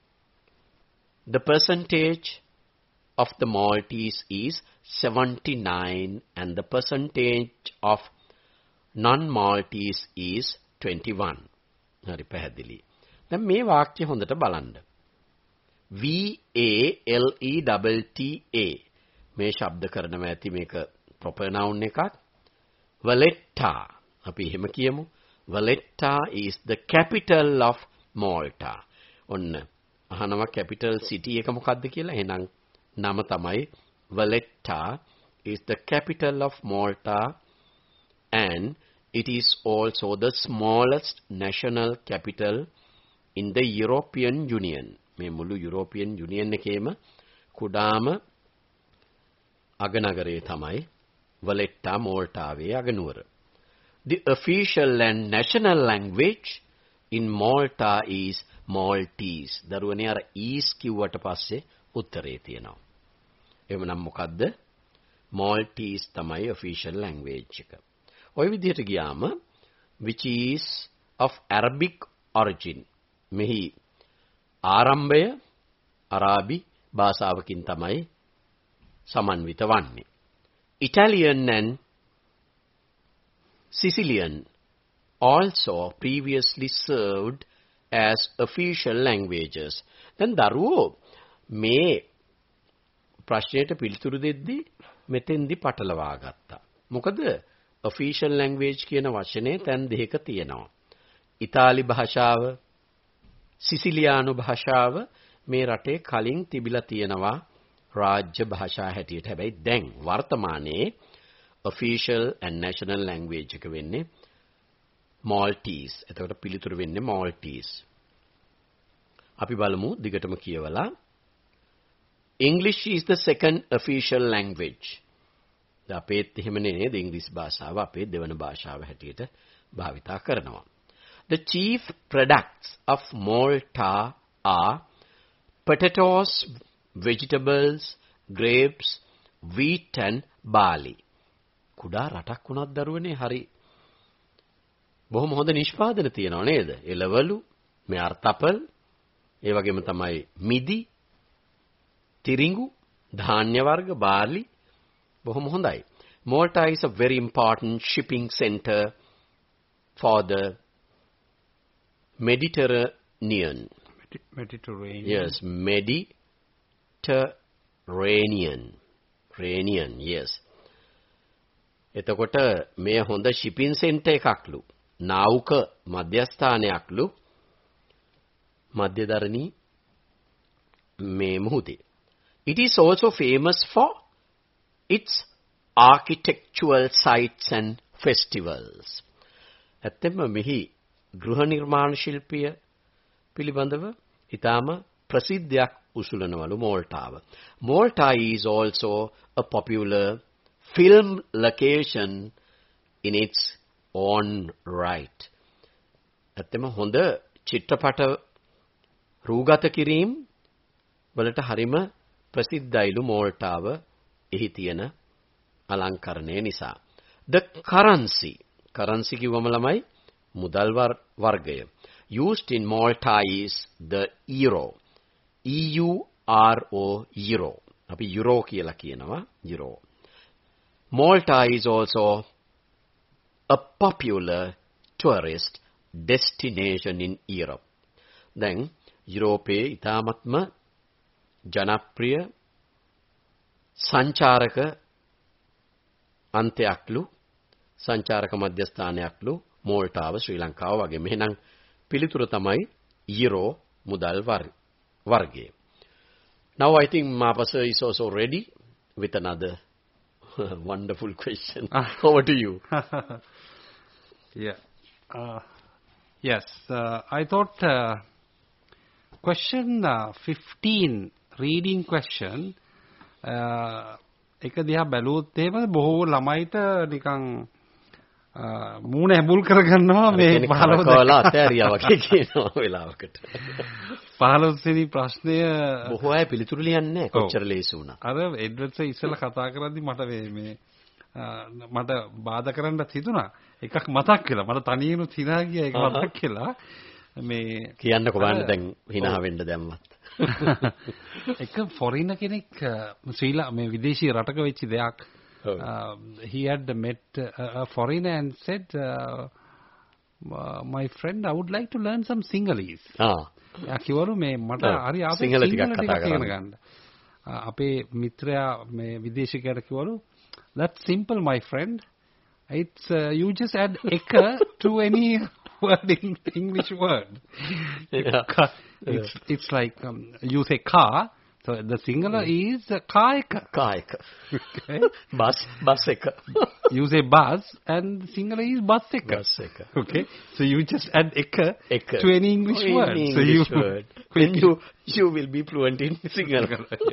The percentage of the Maltese is seventy-nine and the percentage of non-Maltese is twenty-one. හරි පැහැදිලි. දැන් මේ වාක්‍ය හොඳට බලන්න. V A L E T T A මේ ශබ්ද කරනවා ඇති මේක proper noun එකක්. Valletta අපි එහෙම කියමු. Valletta is the capital of Malta. ඔන්න අහනවා capital city එක මොකක්ද කියලා. එහෙනම් නම තමයි Valletta is the capital of Malta and it is also the smallest national capital in the European Union. මේ මුළු European Union එකේම කුඩාම අගනගරය තමයි Valletta Maltaවේ අගනුවර. The official and national language in Malta is Maltese. දරුවනේ අර is කිව්වට පස්සේ උත්තරේ තියෙනවා. එහෙනම් මොකද්ද? Maltese තමයි official language එක. ඔය විදිහට ගියාම which is of Arabic origin. මෙහි ආරම්භය අරාබි භාෂාවකින් තමයි සමන්විත වන්නේ. Italian and Sicilian also previously served as official languages. දැන් දරුවෝ මේ ප්‍රශ්නයට පිළිතුරු දෙද්දී මෙතෙන්දි පටලවා ගත්තා. මොකද official language කියන වචනේ තැන් දෙකක තියෙනවා. ඉතාලි භාෂාව, සිසිලියානු භාෂාව මේ රටේ කලින් තිබිලා තියෙනවා රාජ්‍ය භාෂා හැටියට. හැබැයි දැන් වර්තමානයේ official and national language එක වෙන්නේ Maltese. එතකොට පිළිතුරු වෙන්නේ Maltese. අපි බලමු දිගටම කියවලා. English is the second official language. අපේත් එහෙමනේ නේද ඉංග්‍රීසි භාෂාව අපේ දෙවන භාෂාව හැටියට භාවිතා කරනවා. The chief products of Malta are potatoes, vegetables, grapes, wheat and barley. කුඩා රටක් වුණත් දරුවනේ හරි බොහොම හොඳ නිෂ්පාදන තියෙනවා නේද? එළවලු, මේ අර්තපල්, ඒ වගේම තමයි මිදි, තිරිඟු, ධාන්‍ය වර්ග, බාර්ලි බොහොම හොඳයි. Malta is a very important shipping center for the Mediterranean. Mediterranean. Yes, Mediterranean. Rainian, yes. එතකොට මේ හොඳ shipping center එකක්ලු. නාවුක මධ්‍යස්ථානයක්ලු. මධ්‍යධරණී මේ මුහුදේ. It is also famous for its architectural sites and festivals. ඇත්තෙන්ම මෙහි ගෘහ නිර්මාණ ශිල්පය පිළිබඳව ඊටාම ප්‍රසිද්ධයක් උසුලනවලු මෝල්ටාව. Malta is also a popular film location in its own right. ඇත්තෙන්ම හොඳ චිත්‍රපට රූගත කිරීම වලට හරිම ප්‍රසිද්ධයිලු මෝල්ටාව එහි තියෙන අලංකරණය නිසා. The currency currency කිව්වම ළමයි මුදල් වර්ගය used in Malta is the euro. E U R O euro. අපි euro කියලා කියනවා euro. Malta is also a popular tourist destination in Europe. දැන් යුරෝපයේ ඉතාමත්ම ජනප්‍රිය සංචාරක අන්තයක්ලු සංචාරක මධ්‍යස්ථානයක්ලු මෝල්ටාව ශ්‍රී ලංකාව වගේ. මෙහෙනම් පිළිතුර තමයි euro මුදල් වර්ගය. Now I think Mapasa is also ready with another wonderful question. Over to you. Yeah. Uh, yes, uh, I thought uh, question uh, fifteen, reading question, එක දිහා බැලුවොත් එහෙම බොහෝ ළමයිට නිකන් මූණ ඇඹුල් කරගන්නවා මේ පහළොව කවලා අතෑරියා වගේ කියනවා වෙලාවකට. පහළොව වෙනි ප්‍රශ්නය බොහෝ අය පිළිතුරු ලියන්නේ නැහැ කොච්චර ලේසි වුණා. අර එඩ්වර්ඩ්ස් ඉස්සෙල්ලා කතා කරද්දි මට මේ මේ මට බාධා කරන්නත් හිතුණා. එකක් මතක් වෙලා මට තනියෙන්ම හිනා ගියා ඒක මතක් වෙලා මේ කියන්නකො බලන්න දැන් හිනා වෙන්න දැම්මත්. එක ෆොරිනර් කෙනෙක් ශ්‍රී මේ විදේශී රටක වෙච්ච දෙයක්. Uh, he had met uh, a foreigner and said, uh, uh, my friend, I would like to learn some Sinhalese. Ah. කිවලු මේ මට හරි ආපේ සිංහල ටිකක් ඉගෙන ගන්න. අපේ මිත්‍රයා මේ විදේශිකයට කිවලු, that's simple my friend. It's uh, you just add eka to any word in English word. Yeah. It's it's like um, you say car. So the singular mm. is uh, kaika. Kaika. Okay. Bus, buseka. You say bus and singular is buseka. Buseka. Okay. So you just add eka, eka. to any English oh, word. Any so English you, word. Then you you will be fluent in singular.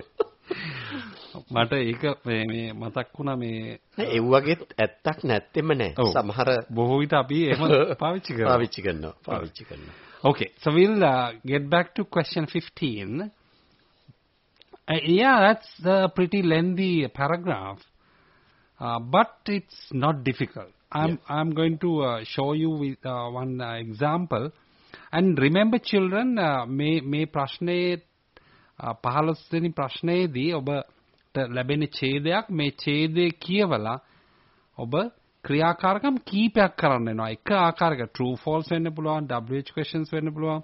මට ඒක මේ මේ මතක් වුණා මේ ඒ වගේ ඇත්තක් නැත්තෙම නෑ. සමහර බොහෝ විට අපි එහෙම පාවිච්චි කරනවා. පාවිච්චි කරනවා. පාවිච්චි කරනවා. Okay. So we'll uh, get back to question fifteen. Uh, yeah, that's a pretty lengthy paragraph, uh, but it's not difficult. I'm yeah. I'm going to uh, show you with uh, one uh, example. And remember, children, may may ප්‍රශ්නේ පහළොස් වෙනි ප්‍රශ්නයේදී ඔබට ලැබෙන ඡේදයක් මේ ඡේදයේ කියවලා ඔබ ක්‍රියාකාරකම් කීපයක් කරන්න වෙනවා. එක ආකාරයක true false වෙන්න පුළුවන්, W H questions වෙන්න පුළුවන්.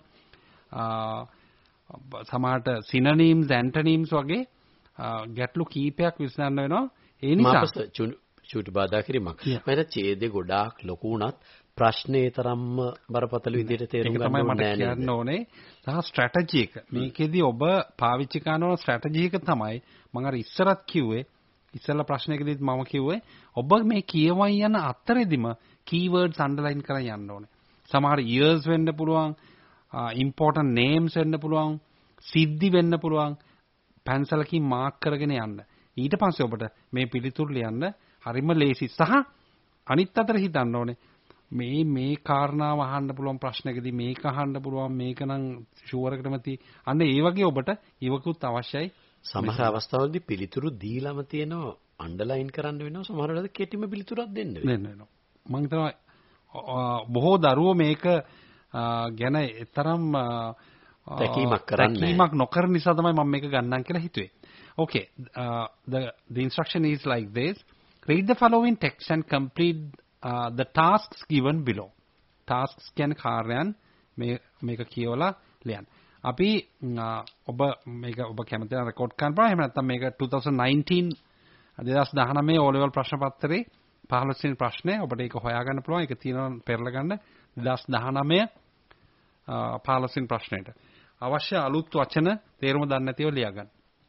සමහරට synonyms antonyms වගේ ගැටලු කීපයක් විසඳන්න වෙනවා. ඒ නිසා චුටි බාධා කිරීමක්. මම ඡේදේ ගොඩාක් ලොකු වුණත් ප්‍රශ්නේ තරම්ම බරපතල විදිහට තේරුම් ගන්න ඕනේ නැහැ. ඒක තමයි මට කියන්න ඕනේ. සහ ස්ට්‍රැටජි එක. මේකෙදි ඔබ පාවිච්චි කරන ස්ට්‍රැටජි එක තමයි මම අර ඉස්සරත් කිව්වේ. ඉස්සෙල්ලා ප්‍රශ්නයකදීත් මම කිව්වේ ඔබ මේ කියවන යන අතරෙදිම keywords underline කරන් යන්න ඕනේ. සමහර years වෙන්න පුළුවන්. Uh, important names වෙන්න පුළුවන්, සිද්ධි වෙන්න පුළුවන්, පැන්සලකින් මාක් කරගෙන යන්න. ඊට පස්සේ ඔබට මේ පිළිතුරු ලියන්න හරිම ලේසි. සහ අනිත් අතට හිතන්න ඕනේ මේ මේ කාරණාව අහන්න පුළුවන් ප්‍රශ්නකදී මේක අහන්න පුළුවන් මේක නම් ෂුවර් එකටම තී. අන්න ඒ වගේ ඔබට ඉවකුත් අවශ්‍යයි. සමහර අවස්ථාවලදී පිළිතුරු දීලාම තියෙනවා අන්ඩර්ලයින් කරන්න වෙනවා. සමහර වෙලාවට කෙටිම පිළිතුරක් දෙන්න වෙනවා. මම හිතනවා බොහෝ දරුවෝ මේක ගැන තරම් තැකීමක් කරන්නේ තැකීමක් නොකර නිසා තමයි මම මේක ගන්නම් කියලා හිතුවේ. Okay, uh, the the instruction is like this. Read the following text and complete uh, the tasks given below. Tasks can කාර්යයන් මේ මේක කියවලා ලියන්න. අපි ඔබ මේක ඔබ කැමති නම් රෙකෝඩ් කරන්න පුළුවන්. එහෙම නැත්නම් මේක twenty nineteen twenty nineteen O level ප්‍රශ්න පත්‍රයේ fifteen වෙනි ප්‍රශ්නේ ඔබට ඒක හොයාගන්න පුළුවන්. ඒක තියෙනවා පෙරලා ගන්න twenty nineteen fifteen වෙනි ප්‍රශ්නෙට. අවශ්‍ය අලුත් වචන තේරුම දන්නේ නැතිව ලියා ගන්න.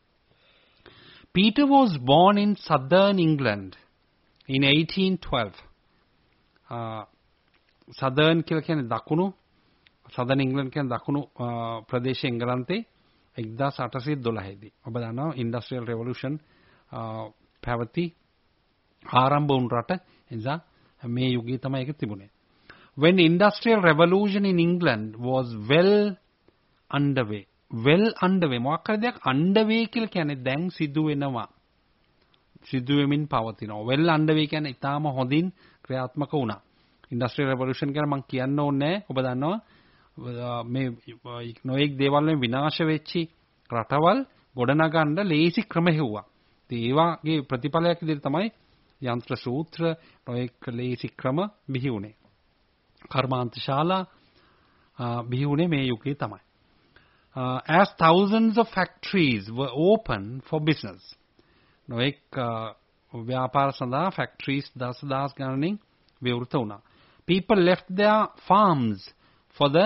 Peter was born in southern England in eighteen twelve. Uh, southern කියලා කියන්නේ දකුණු southern England කියන්නේ දකුණු ප්‍රදේශ එංගලන්තේ eighteen twelve දී. ඔබ දන්නවා industrial revolution පැවති ආරම්භ වුණු රට. එනිසා මේ යුගයේ තමයි ඒක තිබුණේ. When industrial revolution in England was well underway. well underway මොකක් හරි දෙයක් underway කියලා කියන්නේ දැන් සිදු වෙනවා. සිදු වෙමින් පවතිනවා. well underway කියන්නේ ඊටාම හොඳින් ක්‍රියාත්මක වුණා. industrial revolution කියන මම කියන්න ඕනේ ඔබ දන්නවා මේ නොඑක් දේවල් වලින් විනාශ වෙච්චි රටවල් ගොඩනගන්න ලේසි ක්‍රම හෙව්වා. ඒ වගේ ප්‍රතිඵලයක් විදිහට තමයි යන්ත්‍ර සූත්‍ර නොඑක් ලේසි ක්‍රම බිහි වුණේ. කර්මාන්ත ශාලා බිහි වුණේ මේ යුගයේ තමයි. Uh, as thousands of factories were open for business. නොඑක් ව්‍යාපාර සඳහා factories දසදහස් ගණනින් විවෘත වුණා. People left their farms for the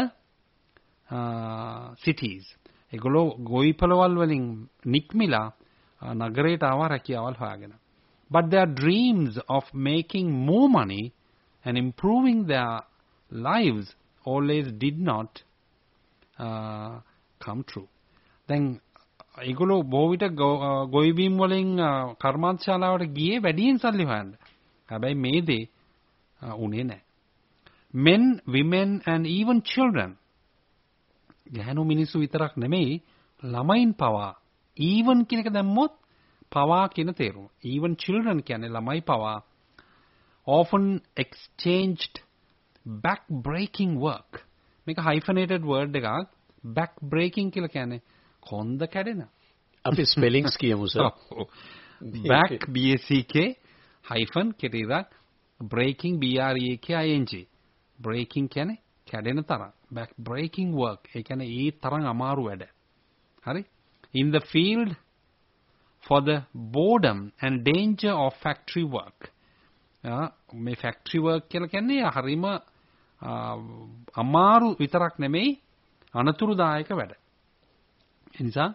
uh, cities. ඒගොල්ලෝ ගොවිපළවල් වලින් නික්මිලා නගරයට ආවා රැකියාවල් හොයාගෙන. But their dreams of making more money and improving their lives always did not uh, come true. දැන් ඒගොල්ලෝ බොහෝ විට ගොවිබිම් වලින් කර්මාන්ත ශාලාවට ගියේ වැඩියෙන් සල්ලි හොයන්න. හැබැයි මේ දේ උනේ නැහැ. Men, women and even children. ගැහැණු මිනිස්සු විතරක් නෙමෙයි ළමයින් පවා even කියන එක දැම්මොත් පවා කියන තේරුම. even children කියන්නේ ළමයි පවා often exchanged back breaking work. මේක hyphenated word එකක්. back breaking කියලා කියන්නේ කොන්ද කැඩෙන. අපි spellings කියමු sir. back b a c k hyphen කෙටිරක් breaking b r e a k i n g. breaking කියන්නේ කැඩෙන තරම්. back breaking work. ඒ කියන්නේ ඒ තරම් අමාරු වැඩ. හරි? in the field for the boredom and danger of factory work. මේ factory work කියලා කියන්නේ හරීම අමාරු විතරක් නෙමෙයි අනතුරුදායක වැඩ. ඒ නිසා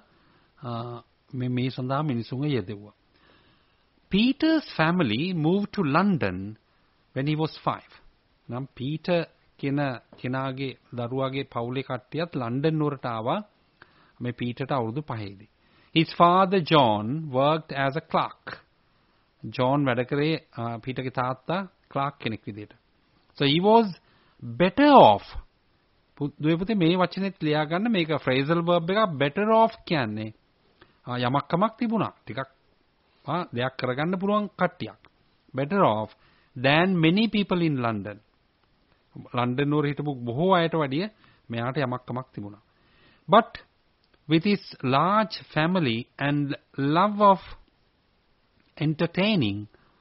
මේ මේ සඳහා මිනිසුන්ව යෙදුවා. Peter's family moved to London when he was five. නම් පීටර් කියන කෙනාගේ දරුවාගේ පවුලේ කට්ටියත් ලන්ඩන් නුවරට ආවා මේ පීටර්ට අවුරුදු පහේදී. His father John worked as a clerk. John වැඩ කරේ පීටර්ගේ තාත්තා clerk කෙනෙක් විදිහට. So he was better off. දුවේ පුතේ මේ වචනේත් ලියා ගන්න මේක phrasal verb එකක් better off කියන්නේ යමක් කමක් තිබුණා. ටිකක් දෙයක් කරගන්න පුළුවන් කට්ටියක්. better off than many people in London. London නුවර හිටපු බොහෝ අයට වැඩිය මෙයාට යමක් කමක් තිබුණා. But with his large family and love of entertaining,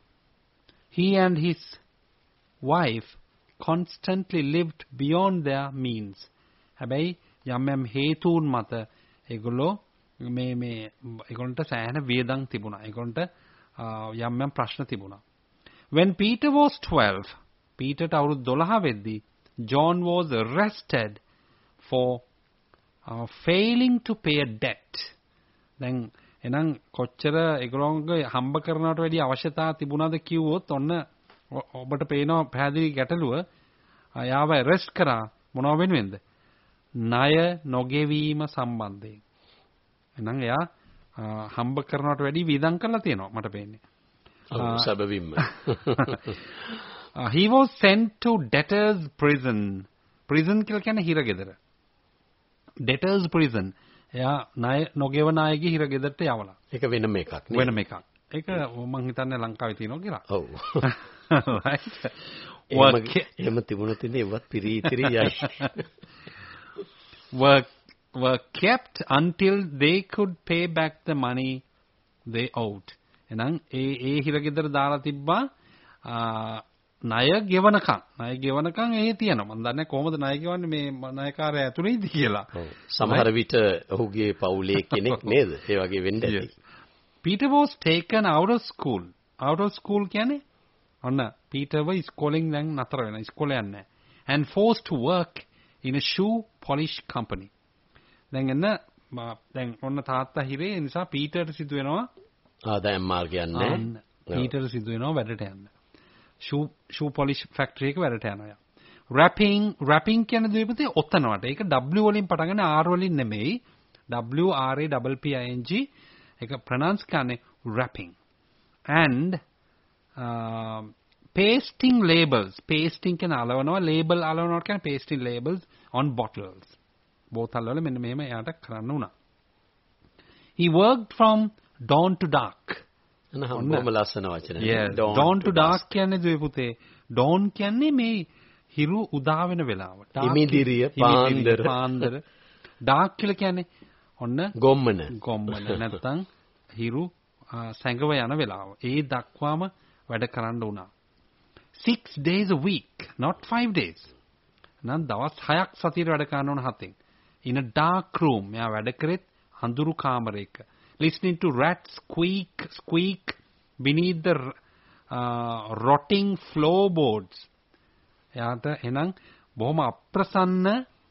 he and his wife constantly lived beyond their means. හැබැයි යම් යම් හේතුන් මත ඒගොල්ලෝ මේ මේ ඒගොල්ලන්ට සෑහෙන වියදම් තිබුණා. ඒගොල්ලන්ට යම් යම් ප්‍රශ්න තිබුණා. When Peter was twelve, Peterට අවුරුදු twelve වෙද්දී John was arrested for uh, failing to pay a debt. දැන් එහෙනම් කොච්චර ඒගොල්ලෝගේ හම්බ කරනවට වැඩිය අවශ්‍යතාව තිබුණාද කිව්වොත් ඔන්න ඔබට පේනවා පැහැදිලි ගැටලුව. යාව arrest කරා මොනව වෙනුවෙන්ද? ණය නොගෙවීම සම්බන්ධයෙන්. එහෙනම් එයා හම්බ කරනවට වැඩිය වියදම් කරලා තියෙනවා මට පේන්නේ. ඔව් සබවින්ම. Uh, he was sent to debtors prison. Prison කියලා කියන්නේ හිරගෙදර. Debtors prison. එයා ණය නොගෙවන අයගේ හිරගෙදරට යවලා. ඒක වෙනම එකක් නේ. වෙනම එකක්. ඒක මම හිතන්නේ ලංකාවේ තියෙනවා කියලා. ඔව්. Right. එහෙම තිබුණොත් ඉතින් ඒවත් පිරී ඉතිරි යයි. were were kept until they could pay back the money they owed. එහෙනම් ඒ ඒ හිරගෙදර දාලා තිබ්බා ණය ගෙවනකම්. ණය ගෙවනකම් ඒ තියෙනවා. මම දන්නේ කොහොමද ණය ගෙවන්නේ මේ ණයකාරයා ඇතුළේද කියලා. ඔව්. සමහර විට ඔහුගේ පවුලේ කෙනෙක් නේද? ඒ වගේ වෙන්න ඇති. Peter was taken out of school. Out of school කියන්නේ ඔන්න පීටර්ව ඉස්කෝලෙන් දැන් නතර වෙනවා. ඉස්කෝලේ යන්නේ නැහැ. And forced to work in a shoe polish company. දැන් එන්න දැන් ඔන්න තාත්තා හිරේ නිසා පීටර්ට සිදු වෙනවා ආදායම් මාර්ගයක් නැහැ. පීටර්ට සිදු වෙනවා වැඩට යන්න. shoe shoe polish factory එක වැඩට යනවා. wrapping wrapping කියන දේ පුතේ ඔතනවට. ඒක W වලින් පටන් ගන්න R වලින් නෙමෙයි. W R A P P I N G ඒක pronounce කරන්නේ wrapping. And uh, pasting labels. pasting කියන අලවනවා label අලවනවා කියන්නේ pasting labels on bottles. බෝතල් වල මෙන්න මෙහෙම එයාට කරන්න උනා. He worked from dawn to dark. නහම් බොහොම ලස්සන වචනයක්. Yes. dawn, dawn to, to dark කියන්නේ දුවේ පුතේ. dawn කියන්නේ මේ හිරු උදා වෙන වෙලාව. ඉමිදිරිය පාන්දර. පාන්දර. dark කියලා කියන්නේ ඔන්න ගොම්මන. ගොම්මන නැත්තම් හිරු සැඟව යන වෙලාව. ඒ දක්වාම වැඩ කරන්න උනා. six days a week, not five days. නම් දවස් හයක් සතියේ වැඩ කරන්න ඕන හතෙන්. In a dark room. මෙයා වැඩ කරෙත් අඳුරු කාමරයක. Listening to rats squeak, squeak beneath the uh, rotting floorboards. එයාට එහෙනම් බොහොම අප්‍රසන්න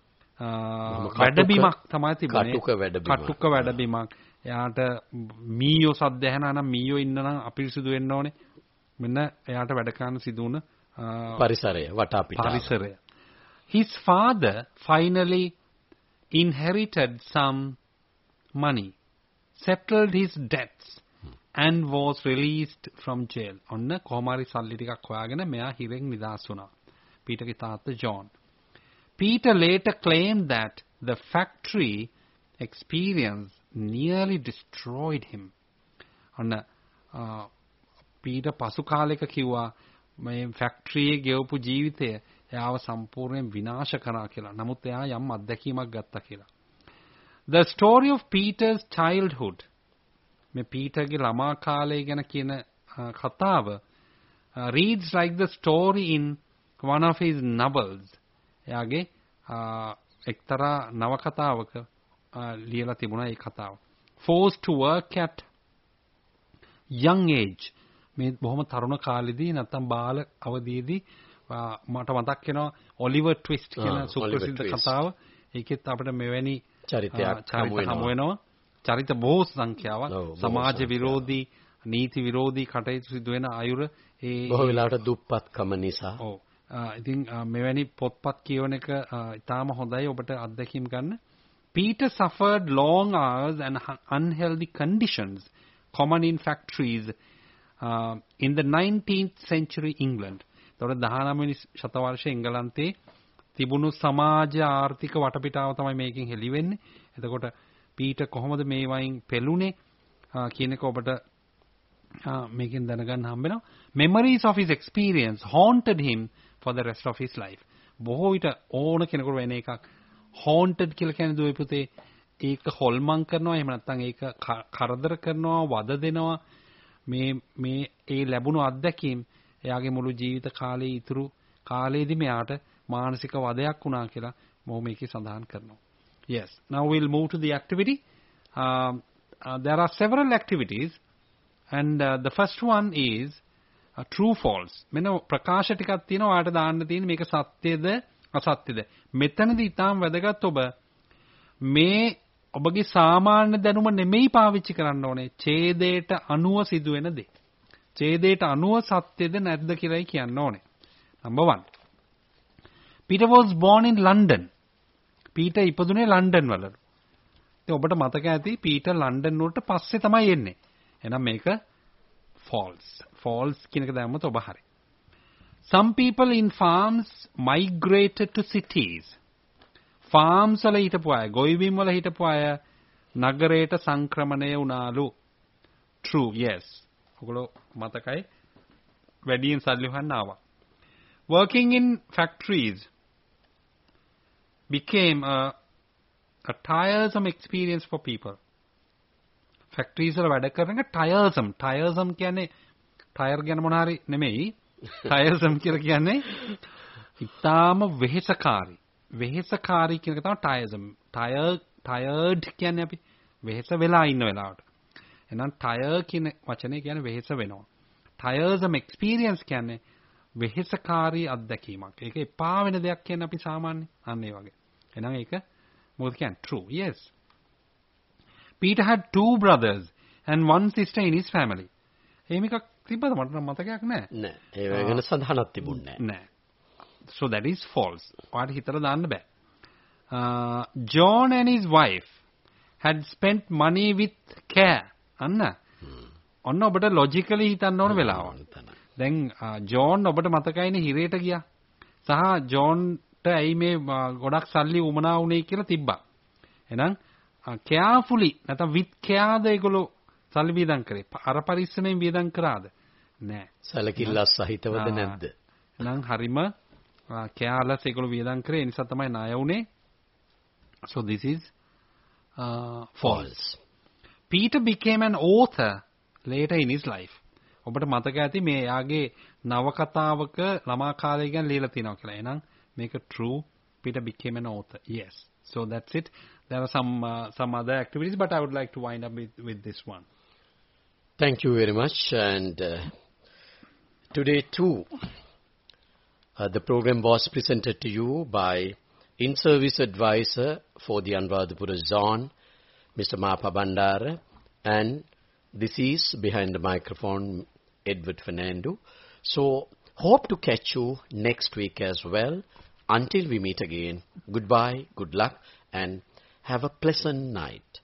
වැඩබිමක් තමයි තිබුණේ. කටුක වැඩබිමක්. කටුක වැඩබිමක්. එයාට මීයෝ සද්ද ඇහෙනා නම් මීයෝ ඉන්න නම් අපිරිසුදු වෙන්න ඕනේ. මෙන්න එයාට වැඩ කරන්න සිදු වුණ පරිසරය වටා පිටාව. පරිසරය. His father finally inherited some money, settled his debts and was released from jail. ඔන්න කොහොමාරි සල්ලි ටිකක් හොයාගෙන මෙයා හිරෙන් නිදහස් වුණා. පීටර්ගේ තාත්තා John. Peter later claimed that the factory experience nearly destroyed him. ඔන්න පීටර් පසු කාලයක කිව්වා මේ ෆැක්ටරියේ ගෙවපු ජීවිතය එයාව සම්පූර්ණයෙන් විනාශ කරා කියලා. නමුත් එයා යම් අත්දැකීමක් ගත්තා කියලා. The story of Peter's childhood. මේ පීටර්ගේ ළමා කාලය ගැන කියන කතාව reads like the story in one of his novels. එයාගේ එක්තරා නවකතාවක ලියලා තිබුණා ඒ කතාව. Forced to work at young age. මේ බොහොම තරුණ කාලෙදී නැත්තම් බාල අවදීදී මට මතක් වෙනවා ඔලිවර් ට්විස්ට් කියන සුප්‍රසිද්ධ කතාව. ඒකෙත් අපිට මෙවැනි චරිතයක් හමු වෙනවා. චරිත බොහෝ සංඛ්‍යාවක් සමාජ විරෝධී නීති විරෝධී කටයුතු සිදු වෙන අයුර ඒ බොහෝ වෙලාවට දුප්පත්කම නිසා. ඔව්. ඉතින් මෙවැනි පොත්පත් කියවන එක ඉතාම හොඳයි ඔබට අත්දැකීම් ගන්න. Peter suffered long hours and unhealthy conditions common in factories uh, in the nineteenth century England. තොර දහනවය ශතවර්ෂයේ එංගලන්තේ තිබුණු සමාජ ආර්ථික වටපිටාව තමයි මේකෙන් හෙළි වෙන්නේ. එතකොට පීටර් කොහොමද මේ වයින් පෙළුනේ කියන එක ඔබට මේකෙන් දැනගන්න හම්බ වෙනවා. Memories of his experience haunted him for the rest of his life. බොහෝ විට ඕන කෙනෙකුට වෙන එකක් haunted කියලා කියන්නේ දුවේ පුතේ ඒක හොල්මන් කරනවා එහෙම නැත්නම් ඒක කරදර කරනවා වද දෙනවා මේ මේ ඒ ලැබුණු අත්දැකීම් එයාගේ මුළු ජීවිත කාලේ ඉතුරු කාලේදී මෙයාට මානසික වදයක් වුණා කියලා මොහොම මේකේ සඳහන් කරනවා. Yes. Now we'll move to the activity. Uh, uh, there are several activities and uh, the first one is uh, true false. මෙන්න ප්‍රකාශ ටිකක් තියෙනවා ඔයාලට දාන්න තියෙන මේක සත්‍යද අසත්‍යද. මෙතනදී ඊටාම් වැදගත් ඔබ මේ ඔබගේ සාමාන්‍ය දැනුම නෙමෙයි පාවිච්චි කරන්න ඕනේ. ඡේදයට අනුව සිදුවෙන දේ. ඡේදයට අනුව සත්‍යද නැද්ද කියලායි කියන්න ඕනේ. Number one. Peter was born in London. Peter ඉපදුනේ ලන්ඩන් වල. ඉතින් ඔබට මතක ඇති Peter ලන්ඩන් වලට පස්සේ තමයි එන්නේ. එහෙනම් මේක false. false කියන එක දැම්මොත් ඔබ හරි. Some people in farms migrated to cities. farms වල හිටපු අය, ගොවිබිම් වල හිටපු අය නගරයට සංක්‍රමණය වුණාලු. True, yes. ඔගොල්ලෝ මතකයි වැඩියෙන් සල්ලි හොයන්න ආවා. Working in factories became a, a tiresome experience for people. Factories වල වැඩ කරන එක ටයර්සම්. ටයර්සම් කියන්නේ ටයර් ගැන මොන හරි නෙමෙයි. ටයර්සම් කියලා කියන්නේ ඉතාම වෙහෙසකාරී. වෙහෙසකාරී කියන එක තමයි ටයර්සම්. ටයර් ටයර්ඩ් කියන්නේ අපි වෙහෙස වෙලා ඉන්න වෙලාවට. එහෙනම් ටයර් කියන වචනේ කියන්නේ වෙහෙස වෙනවා. ටයර්සම් එක්ස්පීරියන්ස් කියන්නේ වෙහෙසකාරී අත්දැකීමක්. ඒක එපා වෙන දෙයක් කියන්නේ අපි සාමාන්‍ය අන්න ඒ වගේ. එහෙනම් ඒක මොකද කියන්නේ? True. Yes. Peter had two brothers and one sister in his family. එහෙම එකක් තිබ්බද මට නම් මතකයක් නැහැ. නෑ. ඒ වෙන සඳහනක් තිබුණේ නැහැ. නෑ. So that is false. ඔයාලට හිතලා දාන්න බෑ. Uh, John and his wife had spent money with care. අන්න. ඔන්න ඔබට logically හිතන්න ඕන වෙලාවක්. දැන් ජෝන් ඔබට මතකයිනේ හිරේට ගියා. සහ ජෝන්ට ඇයි මේ ගොඩක් සල්ලි උමනා වුනේ කියලා තිබ්බා. එහෙනම් carefully නැත්නම් with care ද ඒගොල්ලෝ සල්ලි වියදම් කරේ. අර පරිස්සමෙන් වියදම් කරාද? නෑ. සැලකිල්ල සහිතවද නැද්ද? එහෙනම් හරිම careless ඒගොල්ලෝ වියදම් කරේ. ඒ නිසා තමයි ණය වුනේ. So this is uh, false. Peter became an author later in his life. ඔබට මතක ඇති මේ යාගේ නවකතාවක ළමා කාලේ ගැන ලියලා තිනවා කියලා. එහෙනම් මේක true. Peter became an author. Yes. So that's it. There are some uh, some other activities, but I would like to wind up with, with this one. Thank you very much. And uh, today too, uh, the program was presented to you by in-service advisor for the Anuradhapura zone, Mister Mapa Bandara, and this is behind the microphone, Edward Fernando. So, hope to catch you next week as well. Until we meet again, goodbye, good luck, and have a pleasant night.